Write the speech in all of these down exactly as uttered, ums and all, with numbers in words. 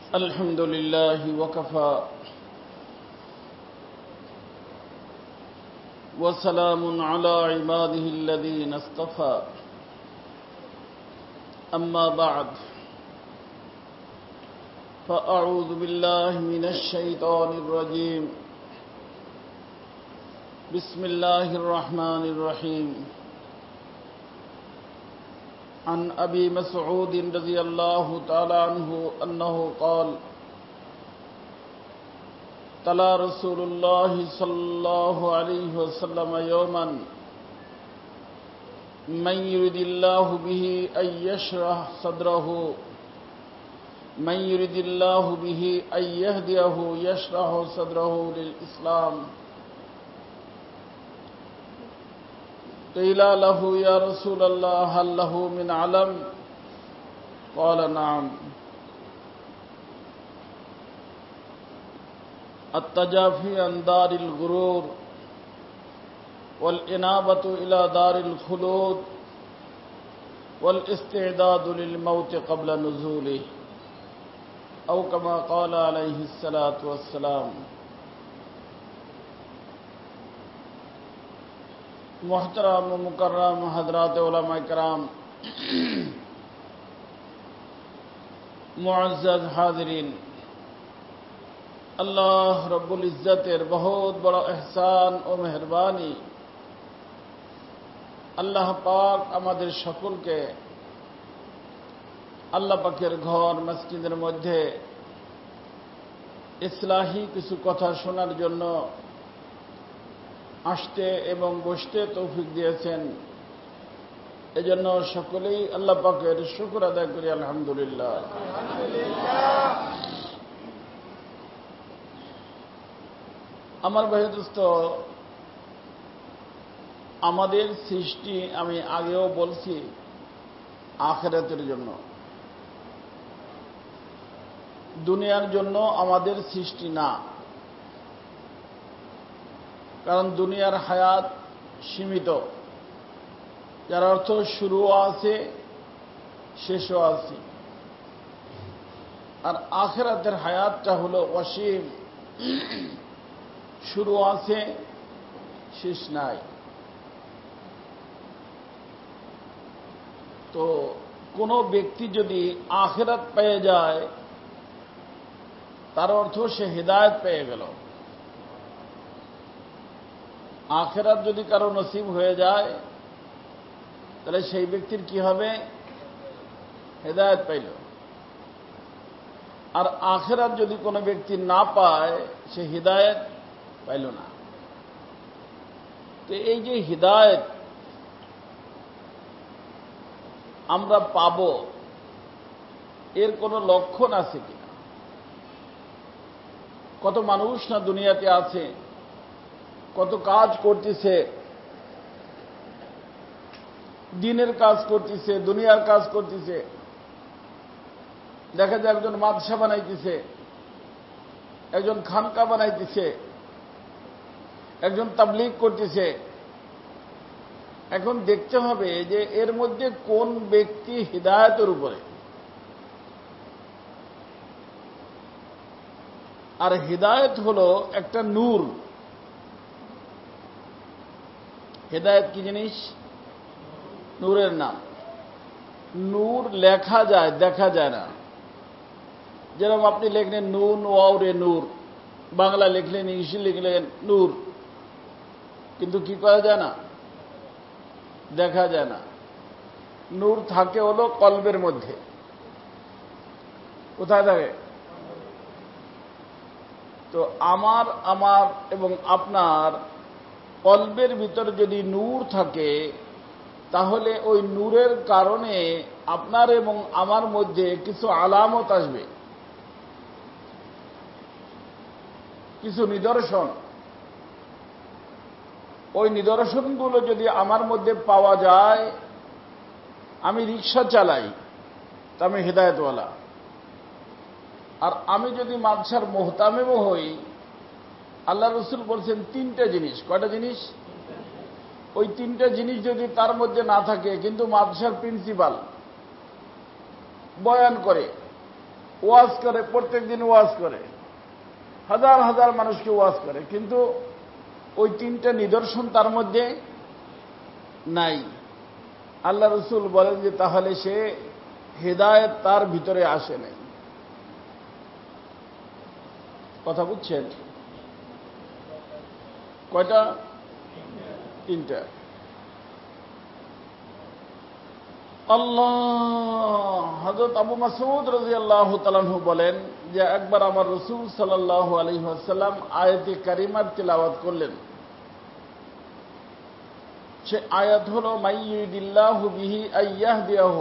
الحمد لله وكفى وسلام على عباده الذين اصطفى أما بعد فأعوذ بالله من الشيطان الرجيم بسم الله الرحمن الرحيم عن أبي مسعود رضي الله تعالى عنه أنه قال تلا رسول الله صلى الله عليه وسلم يوما من يرد الله به أن يشرح صدره من يرد الله به أن يهديه يشرح صدره للإسلام قيل له يا رسول الله هل له من علم قال نعم التجافي عن دار الغرور والإنابة إلى دار الخلود والاستعداد للموت قبل نزوله أو كما قال عليه الصلاة والسلام मोहतरम मुकर्रम हजरात उलमा इकराम मुअज़्ज़ज़ हाज़रीन, अल्लाह रब्बुल इज़्ज़तेर बहुत बड़ा एहसान और मेहरबानी আল্লাহ পাক আমাদের সকলকে আল্লাহ পাকের ঘর মসজিদের মধ্যে ইসলাহি কিছু কথা শোনার জন্য আসতে এবং বসতে তৌফিক দিয়েছেন। এজন্য সকলেই আল্লাহ পাকের শুকর আদায় করি আলহামদুলিল্লাহ। আমার ভাই দোস্ত, আমাদের সৃষ্টি আমি আগেও বলছি আখিরাতের জন্য, দুনিয়ার জন্য আমাদের সৃষ্টি না। কারণ দুনিয়ার হায়াত সীমিত, যার অর্থ শুরুও আছে শেষও আছে। আর আখিরাতের হায়াতটা হলো অসীম, শুরু আছে শেষ নাই। তো কোনো ব্যক্তি যদি আখিরাত পেয়ে যায় তার অর্থ সে হিদায়াত পেয়ে গেল। আখিরাত যদি কারো নসিব হয়ে যায় তাহলে সেই ব্যক্তির কি হবে? হিদায়াত পাইল। আর আখিরাত যদি কোনো ব্যক্তি না পায় সে হিদায়াত পাইল না। তো এই যে হিদায়াত আমরা পাব, এর কোনো লক্ষণ আছে কিনা? কত মানুষ না দুনিয়াতে আছে, কত কাজ করতেছে, দিনের কাজ করতেছে, দুনিয়ার কাজ করতেছে। দেখা যায় একজন মাদ্রাসা বানাইতেছে, একজন খানকা বানাইতেছে, একজন তাবলীগ করতেছে। এখন দেখতে হবে যে এর মধ্যে কোন ব্যক্তি হিদায়াতের উপরে। আর হিদায়াত হলো একটা নূর। হেদায়েত কি জিনিস? নূরের নাম। নূর লেখা যায়, দেখা যায় না। যেরকম আপনি লিখলেন নুন ওয়াউরে নূর, বাংলা লিখলেন, ইংলিশে লিখলেন নূর, কিন্তু কি করা যায় না? দেখা যায় না। নূর থাকে হলো কলবের মধ্যে। কোথায় থাকে? তো আমার আমার এবং আপনার কলবের ভিতর যদি নূর থাকে তাহলে ওই নূরের কারণে আপনার এবং আমার মধ্যে কিছু আলামত আসবে, কিছু নিদর্শন। ওই নিদর্শনগুলো যদি আমার মধ্যে পাওয়া যায়, আমি রিক্সা চালাই তা আমি হিদায়াতওয়ালা। আর আমি যদি মাদ্রাসার মুহতামিমও হই, আল্লাহ রসুল বলছেন তিনটা জিনিস। কয়টা জিনিস? ওই তিনটা জিনিস যদি তার মধ্যে না থাকে, কিন্তু মাদ্রাসার প্রিন্সিপাল বয়ান করে, ওয়াজ করে, প্রত্যেক দিন ওয়াজ করে, হাজার হাজার মানুষকে ওয়াজ করে, কিন্তু ওই তিনটা নিদর্শন তার মধ্যে নাই। আল্লাহ রসুল বলেন যে তাহলে সে হেদায়েত তার ভিতরে আসে নাই। কথা বুঝছেন? কয়টা? তিনটা। আল্লাহ হযরত আবু মাসউদ রাদিয়াল্লাহু তাআলা আনহু বলেন যে একবার আমার রাসূল সাল্লাল্লাহু আলাইহি ওয়াসাল্লাম আয়াতে কারিমার তিলাওয়াত করলেন। সে আয়াত হলো মাইয়ুরিদিল্লাহু বিহি আইয়াহদিয়াহু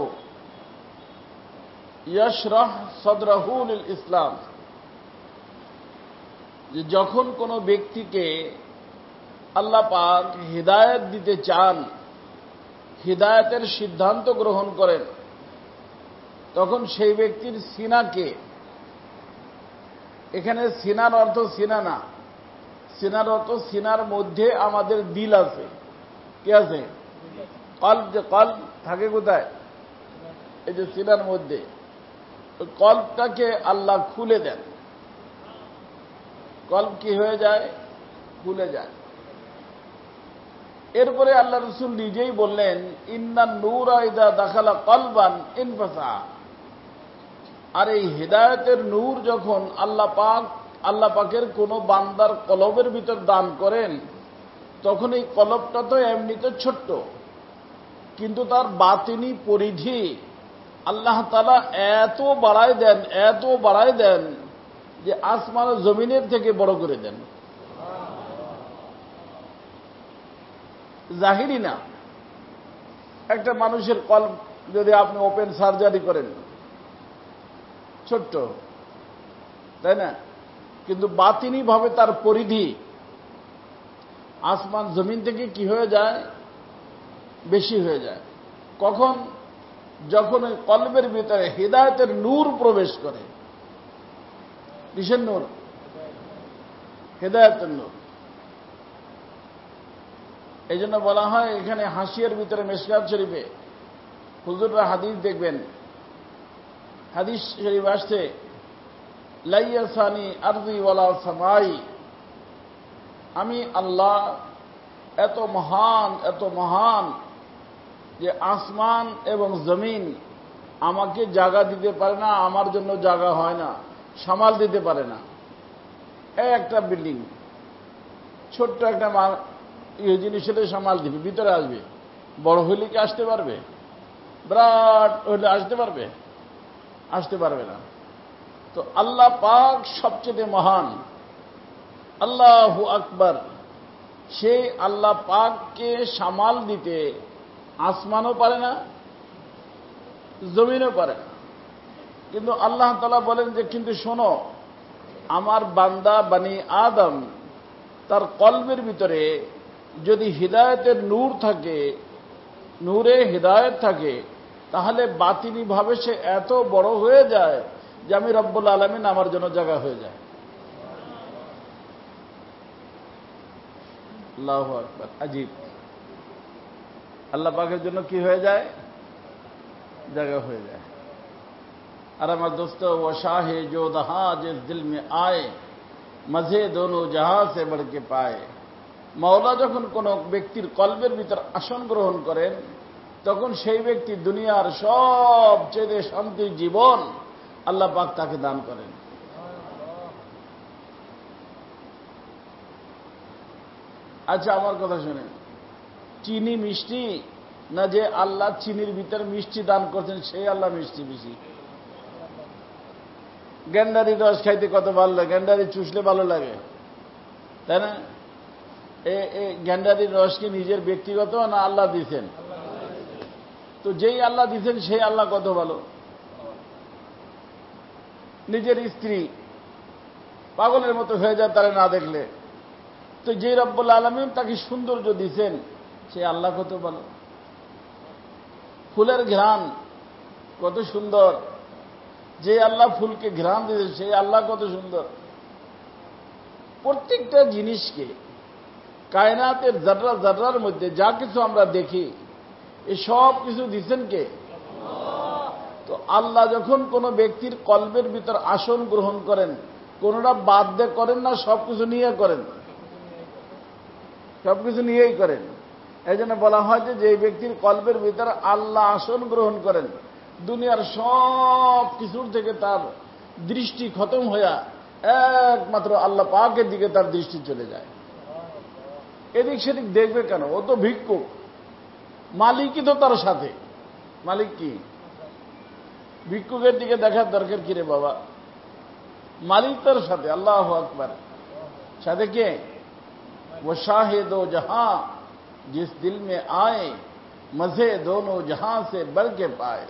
ইয়াশরাহ সাদরাহু লিল ইসলাম, যে যখন কোনো ব্যক্তিকে আল্লাহ পাক হিদায়াত দিতে চান, হিদায়াতের সিদ্ধান্ত গ্রহণ করেন, তখন সেই ব্যক্তির সিনাকে, এখানে সিনার অর্থ সিনা না, সিনার অর্থ সিনার মধ্যে আমাদের দিল আছে। কি আছে? কলব। যে কলব থাকে কোথায়? এই যে সিনার মধ্যে। কলবটাকে আল্লাহ খুলে দেন। কলব কি হয়ে যায়? খুলে যায়। এরপরে আল্লাহ রসুল নিজেই বললেন ইন্নান নূরা ইযা দাখালা কলবান ইনফাসা। আর এই হিদায়াতের নূর যখন আল্লাহ পাক আল্লাহ পাকের কোনো বান্দার কলবের ভিতর দান করেন, তখন এই কলবটা তো এমনিতে ছোট্ট, কিন্তু তার বাতিনি পরিধি আল্লাহ তাআলা এত বাড়ায় দেন, এত বাড়ায় দেন যে আসমান ও জমিনের থেকে বড় করে দেন। জাহিরি না। একটা মানুষের কলব যদি আপনি ওপেন সার্জারি করেন, ছোট্ট, তাই না? কিন্তু বাতিনি ভাবে তার পরিধি আসমান জমিন থেকে কি হয়ে যায়? বেশি হয়ে যায়। কখন? যখন ওই কলবের ভিতরে হিদায়াতের নূর প্রবেশ করে। কিসের নূর? হিদায়াতের নূর। এই জন্য বলা হয় এখানে হাসিয়ার ভিতরে মিশকাত শরীফে হুজুররা হাদিস দেখবেন, হাদিস শরীফ আসছে লাইয়াসানি আরদি ওয়ালা সামাই, আমি আল্লাহ এত মহান, এত মহান যে আসমান এবং জমিন আমাকে জায়গা দিতে পারে না, আমার জন্য জায়গা হয় না, সামাল দিতে পারে না। এই একটা বিল্ডিং, ছোট্ট একটা এই জিনিসের সামাল দিবে, ভিতরে আসবে। বড় হইলে কি আসতে পারবে? বিরাট হইলে আসতে পারবে? আসতে পারবে না। তো আল্লাহ পাক সবচেয়ে মহান, আল্লাহু আকবার। সেই আল্লাহ পাককে সামাল দিতে আসমানও পারে না, জমিনও পারে না। কিন্তু আল্লাহ তাআলা বলেন যে কিন্তু শোনো, আমার বান্দা বানি আদম তার কলবের ভিতরে যদি হিদায়াতের নূর থাকে, নূরে হিদায়াত থাকে, তাহলে বাতিনি ভাবে সে এত বড় হয়ে যায় যে আমি রব্বুল আলামিন আমার জন্য জায়গা হয়ে যায়। আল্লাহু আকবার। আজীব। আল্লাহ পাকের জন্য কি হয়ে যায়? জায়গা হয়ে যায়। আর আমার দোস্ত, ও শাহে জো দহা জিস দিল মে আয়ে, মজে দোনো জাহা সে বড়কে পায়। মাওলা যখন কোন ব্যক্তির কলবের ভিতর আসন গ্রহণ করেন, তখন সেই ব্যক্তি দুনিয়ার সবচেয়ে শান্তির জীবন আল্লাহ পাক তাকে দান করেন। আচ্ছা, আমার কথা শুনেন, চিনি মিষ্টি না যে আল্লাহ চিনির ভিতর মিষ্টি দান করছেন সেই আল্লাহ মিষ্টি বেশি? গেন্ডারি রস খাইতে কত ভালো লাগে, গেন্ডারি চুষলে ভালো লাগে, তাই না? এই গেন্ডারির রস কি নিজের ব্যক্তিগত না আল্লাহ দিয়েছেন? তো যেই আল্লাহ দিয়েছেন সেই আল্লাহ কত ভালো। নিজের স্ত্রী পাগলের মতো হয়ে যায় তারা না দেখলে, তো যে রব্বুল আলামিন তাকে সৌন্দর্য দিয়েছেন সেই আল্লাহ কত ভালো। ফুলের ঘ্রাণ কত সুন্দর, যে আল্লাহ ফুলকে ঘ্রাণ দিয়েছেন সেই আল্লাহ কত সুন্দর। প্রত্যেকটা জিনিসকে, কায়নাতের জাররা জাররার মধ্যে যা কিছু আমরা দেখি, এই সব কিছু দিচ্ছেন কে? তো আল্লাহ যখন কোনো ব্যক্তির কলবের ভিতর আসন গ্রহণ করেন, কোনটা বাদ দিয়ে করেন না, সবকিছু নিয়ে করেন, সবকিছু নিয়েই করেন। এই জন্য বলা হয় যে যে ব্যক্তির কলবের ভিতর আল্লাহ আসন গ্রহণ করেন, দুনিয়ার সব কিছুর থেকে তার দৃষ্টি খতম হইয়া একমাত্র আল্লাহ পাকের দিকে তার দৃষ্টি চলে যায়। এদিক সেদিক দেখবে কেন? ও তো ভিক্ষুক, মালিকই তো তার সাথে। মালিক কি? ভিক্ষুকের দিকে দেখার দরকার কি রে বাবা? মালিক তার সাথে। আল্লাহু আকবার। সাথে কে? वो शाहिदो जहां जिस दिल में आए मजे दोनों जहां से बढ़ के पाए।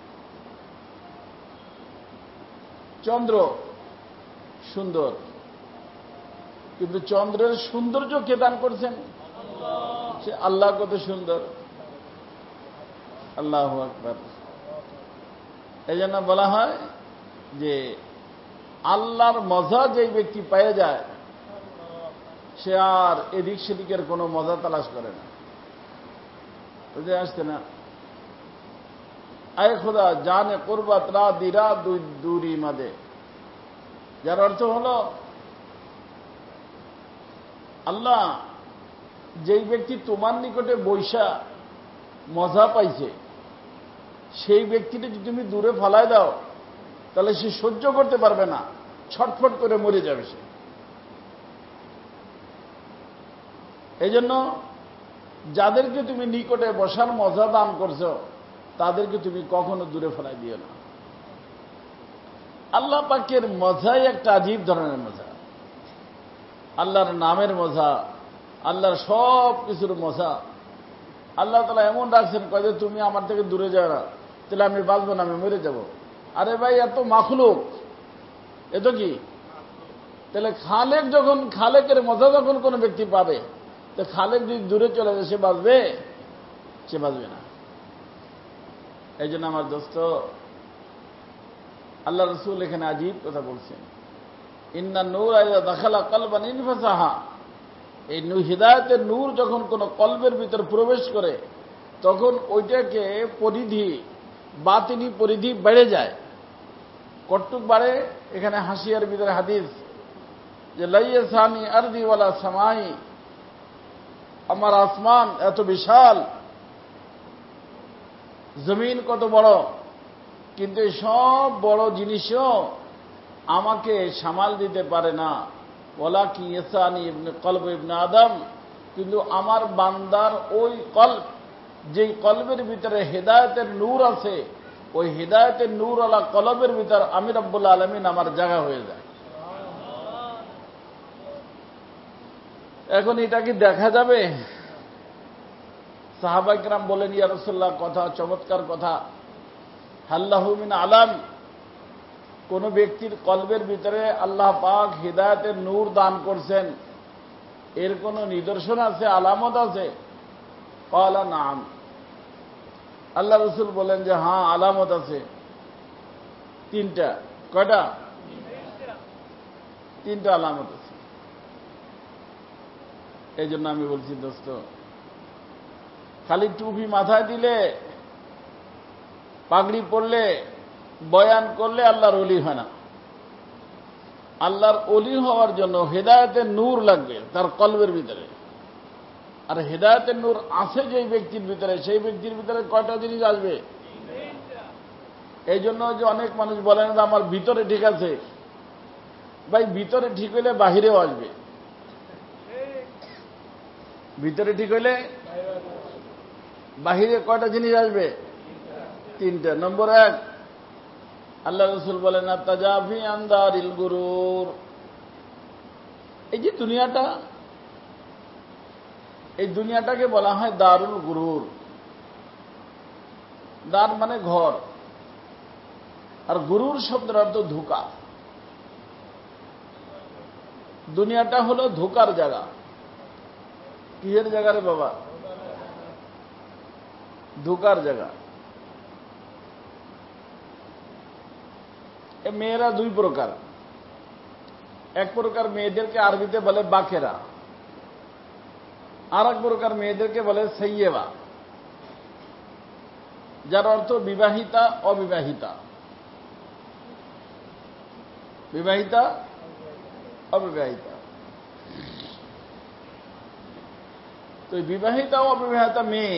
চন্দ্র সুন্দর, কিন্তু চন্দ্রের সৌন্দর্য কে দান করছেন? সে আল্লাহ। কত সুন্দর! আল্লাহু আকবার। এই জন্য বলা হয় যে আল্লাহর মজা যেই ব্যক্তি পেয়ে যায়, সে আর এদিক সেদিকের কোনো মজা তালাশ করে না। বুঝে আসছে না? আয় খোদা জানে কুরবাত রা দিরা দূরি মাদে, যার অর্থ হল আল্লাহ যেই ব্যক্তি তোমার নিকটে বৈশা মজা পাইছে, সেই ব্যক্তিটা যদি তুমি দূরে ফেলায় দাও, তাহলে সে সহ্য করতে পারবে না, ছটফট করে মরে যাবে সে। এই জন্য যাদেরকে তুমি নিকটে বসার মজা দান করছো, তাদেরকে তুমি কখনো দূরে ফেলাই দিও না। আল্লাহ পাকের মজাই একটা আজীব ধরনের মজা। আল্লাহর নামের মজা, আল্লাহর সব কিছুর মজা। আল্লাহ তাআলা এমন রাখছেন, কয় যে তুমি আমার থেকে দূরে যাও না, তাহলে আমি বাঁচবো না, আমি মরে যাব। আরে ভাই, এত মাখলুক, এত কি? তাহলে খালেক যখন, খালেকের মজা যখন কোনো ব্যক্তি পাবে, তো খালেক যদি দূরে চলে যায়, সে বাঁচবে? সে বাঁচবে না। এই জন্য আমার দোস্ত, আল্লাহ রসুল এখানে আজীব কথা বলছেন, ইন্না নূর আইযা দাখালা কলবান ইনফাসাহা। এই হিদায়াতের নূর যখন কোনো কলবের ভিতর প্রবেশ করে, তখন ওইটাকে পরিধি, বাতিনি পরিধি বেড়ে যায়। কটুক বাড়ে? এখানে হাসিয়ার ভিতরে হাদিস যে লাইয়াসানি আরদি ওয়ালা সামাই, আমার আসমান এত বিশাল, জমিন কত বড়, কিন্তু সব বড় জিনিসও আমাকে সামাল দিতে পারে না। ওয়ালা কি ইয়াসানি ইবনে কলব ইবনে আদম, কিন্তু আমার বান্দার ওই কলব, যেই কলবের ভিতরে হেদায়েতের নূর আছে, ওই হেদায়েতের নূরওয়ালা কলবের ভিতর আমি রব্বুল আলামিন আমার জায়গা হয়ে যায়। এখন এটা কি দেখা যাবে? সাহাবা কিরাম বলেন, ইয়া রাসূলুল্লাহ, কথা চমৎকার কথা। আল্লাহু মিন আলাম, কোন ব্যক্তির কলবের ভিতরে আল্লাহ পাক হিদায়াতের নূর দান করছেন, এর কোন নিদর্শন আছে, আলামত আছে? ক্বালা নাম। আল্লাহ রসুল বলেন যে হ্যাঁ, আলামত আছে তিনটা। কয়টা? তিনটা আলামত আছে। এই জন্য আমি বলছি দোস্ত, খালি টুপি মাথায় দিলে, পাগড়ি পরলে, বয়ান করলে আল্লাহর ওলি হয় না। আল্লাহর ওলি হওয়ার জন্য হেদায়েতের নূর লাগবে তার কলবের ভিতরে। আর হেদায়েতের নূর আছে যেই ব্যক্তির ভিতরে, সেই ব্যক্তির ভিতরে কয়টা জিনিস আসবে? এই জন্য যে অনেক মানুষ বলেন যে আমার ভিতরে ঠিক আছে। ভাই, ভিতরে ঠিক হইলে বাহিরেও আসবে। ভিতরে ঠিক হইলে বাহিরে কয়টা জিনিস আসবে? তিনটা। নম্বর এক, আল্লাহ রসুল বলেন আত-তাজাফি আন দারিল গুরুর। এই যে দুনিয়াটা, এই দুনিয়াটাকে বলা হয় দারুল গুরুর। দার মানে ঘর, আর গুরুর শব্দের অর্থ ধোঁকা। দুনিয়াটা হলো ধোঁকার জায়গা। কিসের জায়গা রে বাবা? ধোঁকার জায়গা। এ মেয়েরা দুই প্রকার। এক প্রকার মেয়েদেরকে আরবিতে বলে বাকেরা, আর এক প্রকার মেয়েদেরকে বলে সৈয়বা, যার অর্থ বিবাহিতা অবিবাহিতা, বিবাহিতা অবিবাহিতা। তো বিবাহিতা অবিবাহিতা মেয়ে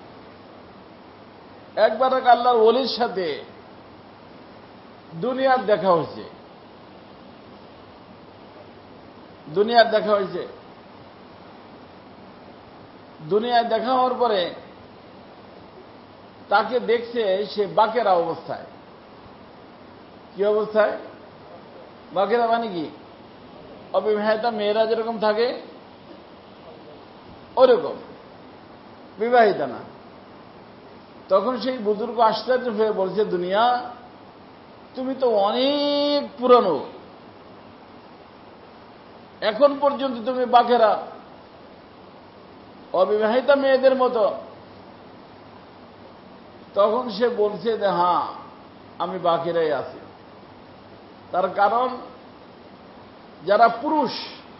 একবার এক আল্লাহর ওলির সাথে দুনিয়ার দেখা হয়েছে, দুনিয়ার দেখা হয়েছে। দুনিয়ায় দেখা হওয়ার পরে তাকে দেখছে সে বাকেরা অবস্থায়। কি অবস্থায়? বাকেরা মানে কি? অবিবাহিতা মেয়েরা যেরকম থাকে ওরকম, বিবাহিতা না। তখন সেই বুজুর্গ আশ্চর্য হয়ে বলছে, দুনিয়া তুমি তো অনেক পুরানো, এখন পর্যন্ত তুমি বাকেরা অবিবাহিতা মেয়েদের মতো। তখন সে বলছে যে হ্যাঁ আমি বাকেরাই আছি। তার কারণ যারা পুরুষ,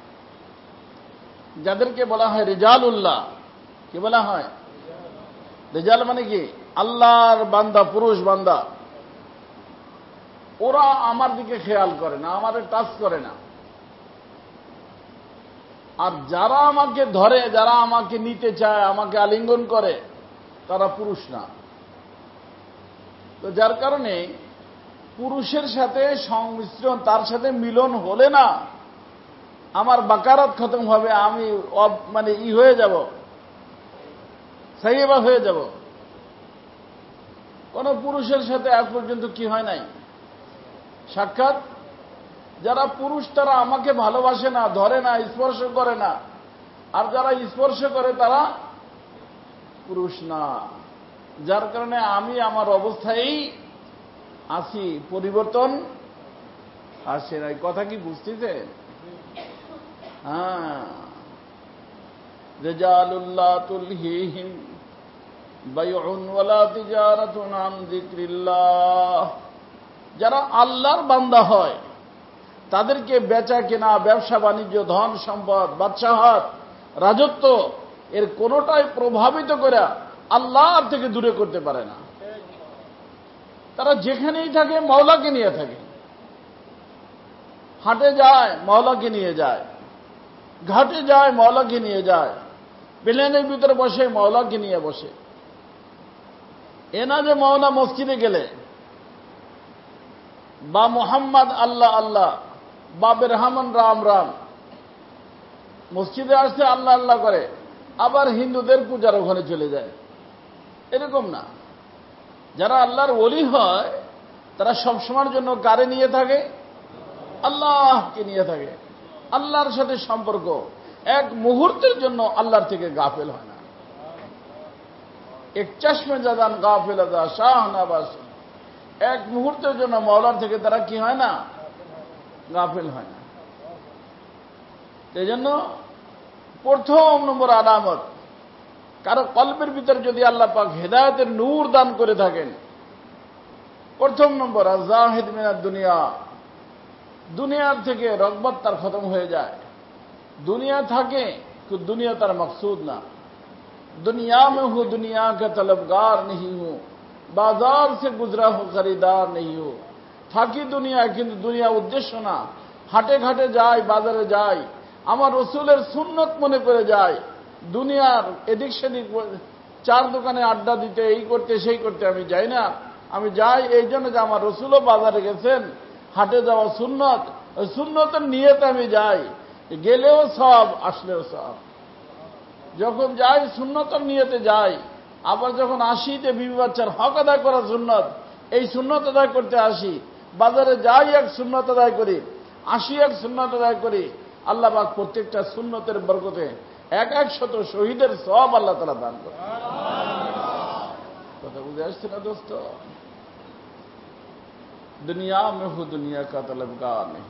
যাদেরকে বলা হয় রিজালুল্লাহ, কি বলা হয়? রিজাল মানে কি? আল্লাহর বান্দা, পুরুষ বান্দা। ওরা আমার দিকে খেয়াল করে না, আমাদের টাচ করে না। আর যারা আমাকে ধরে, যারা আমাকে নিতে চায়, আমাকে আলিঙ্গন করে, তারা পুরুষ না। তো যার কারণে পুরুষের সাথে সংমিশ্রণ, তার সাথে মিলন হলে না আমার বাকারাত খতম হবে, আমি মানে ই হয়ে যাব, সাইয়েবা হয়ে যাব। কোন পুরুষের সাথে আজ পর্যন্ত কি হয় নাই? সাক্ষাৎ। যারা পুরুষ তারা আমাকে ভালোবাসে না, ধরে না, স্পর্শ করে না। আর যারা স্পর্শ করে তারা পুরুষ না। যার কারণে আমি আমার অবস্থায় আছি, পরিবর্তন আসে না। কথা কি বুঝতেছে? হ্যাঁ, রিজালুল্লাহ তুলহিহিম বাইউন ওয়ালা তিজারাতুন আন যিকরিল্লাহ। যারা আল্লাহর বান্দা হয় তাদেরকে বেচা কেনা, ব্যবসা বাণিজ্য, ধন সম্পদ, বাদশাহত, রাজত্ব এর কোনোটাই প্রভাবিত করে আল্লাহর থেকে দূরে করতে পারে না। তারা যেখানেই থাকে মাওলাকে নিয়ে থাকে। হাটে যায় মাওলাকে নিয়ে যায়, ঘাটে যায় মাওলাকে নিয়ে যায়, প্লেনের ভিতরে বসে মাওলাকে নিয়ে বসে। এ না যে মাওলা মসজিদে গেলে বা মোহাম্মদ আল্লাহ আল্লাহ বা বেরহামান রাম রাম, মসজিদে আসছে আল্লাহ আল্লাহ করে, আবার হিন্দুদের পূজার ওখানে চলে যায়, এরকম না। যারা আল্লাহর ওলি হয় তারা সবসময়ের জন্য কারে নিয়ে থাকে? আল্লাহকে নিয়ে থাকে। আল্লাহর সাথে সম্পর্ক, এক মুহূর্তের জন্য আল্লাহর থেকে গাফেল হয় না। এক চশমে জাদান গাফেল আদা শাহ নাবাস, এক মুহূর্তের জন্য মাওলার থেকে তারা কি হয় না? গাফেল হয় না। এই জন্য প্রথম নম্বর আলামত, কারো কলবের ভিতরে যদি আল্লাহ পাক হেদায়েতের নূর দান করে থাকেন, প্রথম নম্বর আযাহিদ মিনাদ দুনিয়া, দুনিয়ার থেকে রগবত তার খতম হয়ে যায়। দুনিয়া থাকে তো দুনিয়া তার মকসুদ না। दुनिया में हूं दुनिया का तलबगार नहीं हूं, बाजार से गुजरा हूं खरीदार नहीं हूं। থাকি দুনিয়া কিন্তু দুনিয়া উদ্দেশ্য না। হাটে ঘাটে যাই, বাজারে যাই, আমার রসুলের সুন্নত মনে করে যাই। দুনিয়ার এদিক সেদিক চার দোকানে আড্ডা দিতে, এই করতে সেই করতে আমি যাই না। আমি যাই এই জন্য যে আমার রসুলও বাজারে গেছেন, হাটে যাওয়া সুন্নত, ওই সুন্নতের নিয়তে আমি যাই। গেলেও সব, আসলেও সব। যখন যাই সুন্নতের নিয়তে যাই, আবার যখন আসি যে বিবি বাচ্চার হক আদায় করা সুন্নত, এই সুন্নত আদায় করতে আসি। বাজারে যাই এক সুন্নত আদায় করি, আসি এক সুন্নত আদায় করি। আল্লাহ পাক প্রত্যেকটা সুন্নতের বরকতে এক এক শত শহীদের সওয়াব আল্লাহ তাআলা দান করে। কথা বুঝে আসছে না দোস্ত? দুনিয়া মে হু দুনিয়া কা তলবগার নেই।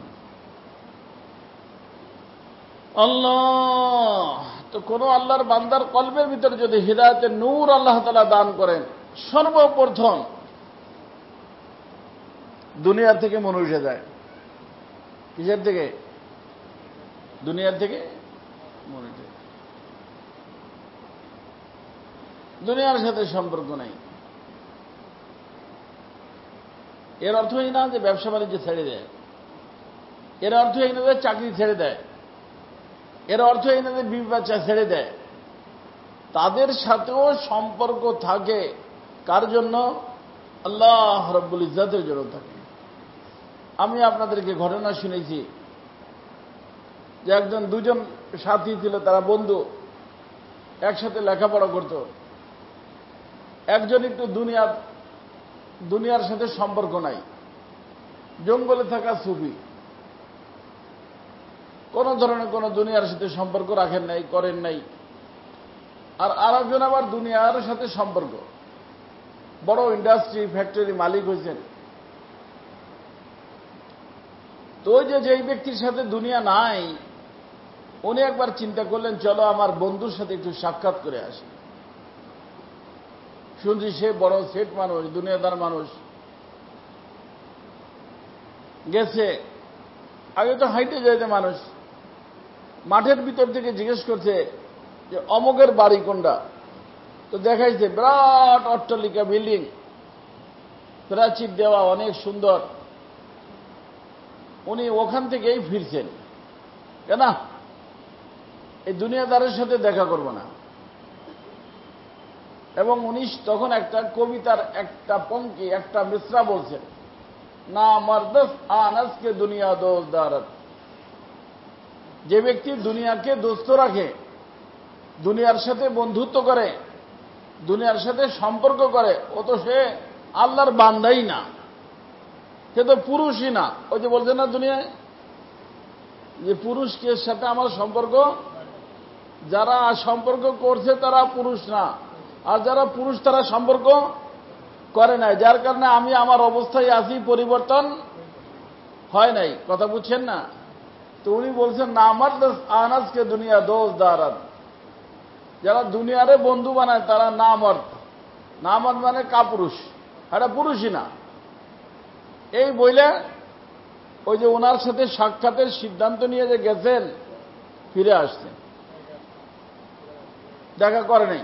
আল্লাহ তো কোন আল্লাহর বান্দার কলবের ভিতরে যদি হিদায়াতের নূর আল্লাহ তাআলা দান করেন, সর্বপ্রথম দুনিয়ার থেকে মনে উঠে যায়। কিসের থেকে? দুনিয়ার থেকে মনে উঠে। দুনিয়ার সাথে সম্পর্ক নাই। এর অর্থ এই না যে ব্যবসা বাণিজ্য ছেড়ে দেয়, এর অর্থ এই না যে চাকরি ছেড়ে দেয়, এর অর্থ এই না যে বিবি বাচ্চা ছেড়ে দেয়। তাদের সাথেও সম্পর্ক থাকে কার জন্য? আল্লাহ রাব্বুল ইজ্জাতের জন্য থাকে। আমি আপনাদেরকে ঘটনা শুনেছি যে একজন দুজন সাথী ছিল, তারা বন্ধু, একসাথে লেখাপড়া করত। একজন একটু দুনিয়া দুনিয়ার সাথে সম্পর্ক নাই, জঙ্গলে থাকা সুফি, কোন ধরনের কোন দুনিয়ার সাথে সম্পর্ক রাখেন নাই, করেন নাই। আর আরেকজন আবার দুনিয়ার সাথে সম্পর্ক, বড় ইন্ডাস্ট্রি ফ্যাক্টরি মালিক হয়েছেন। তো ওই যে যেই ব্যক্তির সাথে দুনিয়া নাই, উনি একবার চিন্তা করলেন, চলো আমার বন্ধুর সাথে একটু সাক্ষাৎ করে আসি। শুনছি সে বড় সেট মানুষ, দুনিয়াদার মানুষ। গেছে, আগে তো হাইটে যাইতে মানুষ, মাঠের ভিতর থেকে জিজ্ঞেস করছে যে অমকের বাড়ি কোনটা। তো দেখাইছে বিরাট অট্টালিকা, বিল্ডিং, প্রাচীর দেওয়া, অনেক সুন্দর। উনি ওখান থেকেই ফিরছেন, কেন এই দুনিয়াদারের সাথে দেখা করব না। এবং উনি তখন একটা কবিতার একটা পঙ্ক্তি, একটা মিসরা বলছেন, না মারদস আনাসকে দুনিয়া দোস্তারত। যে ব্যক্তি দুনিয়াকে দোস্ত রাখে, দুনিয়ার সাথে বন্ধুত্ব করে, দুনিয়ার সাথে সম্পর্ক করে, ও তো সে আল্লাহর বান্দাই না, সে তো পুরুষই না। ওই যে বলছে না দুনিয়ায় যে পুরুষকে সাথে আমার সম্পর্ক, যারা সম্পর্ক করছে তারা পুরুষ না, আর যারা পুরুষ তারা সম্পর্ক করে নাই, যার কারণে আমি আমার অবস্থায় আছি, পরিবর্তন হয় নাই। কথা বুঝছেন না? তো উনি বলছেন, না আমার আনাজকে দুনিয়া দোষ দাঁড়ান। যারা দুনিয়ারে বন্ধু বানায় তারা না মর্দ, না মর্দ মানে কাপুরুষ, এটা পুরুষই না। এই বইলে ওই যে ওনার সাথে সাক্ষাতের সিদ্ধান্ত নিয়ে যে গেছেন, ফিরে আসছেন, দেখা করে নাই,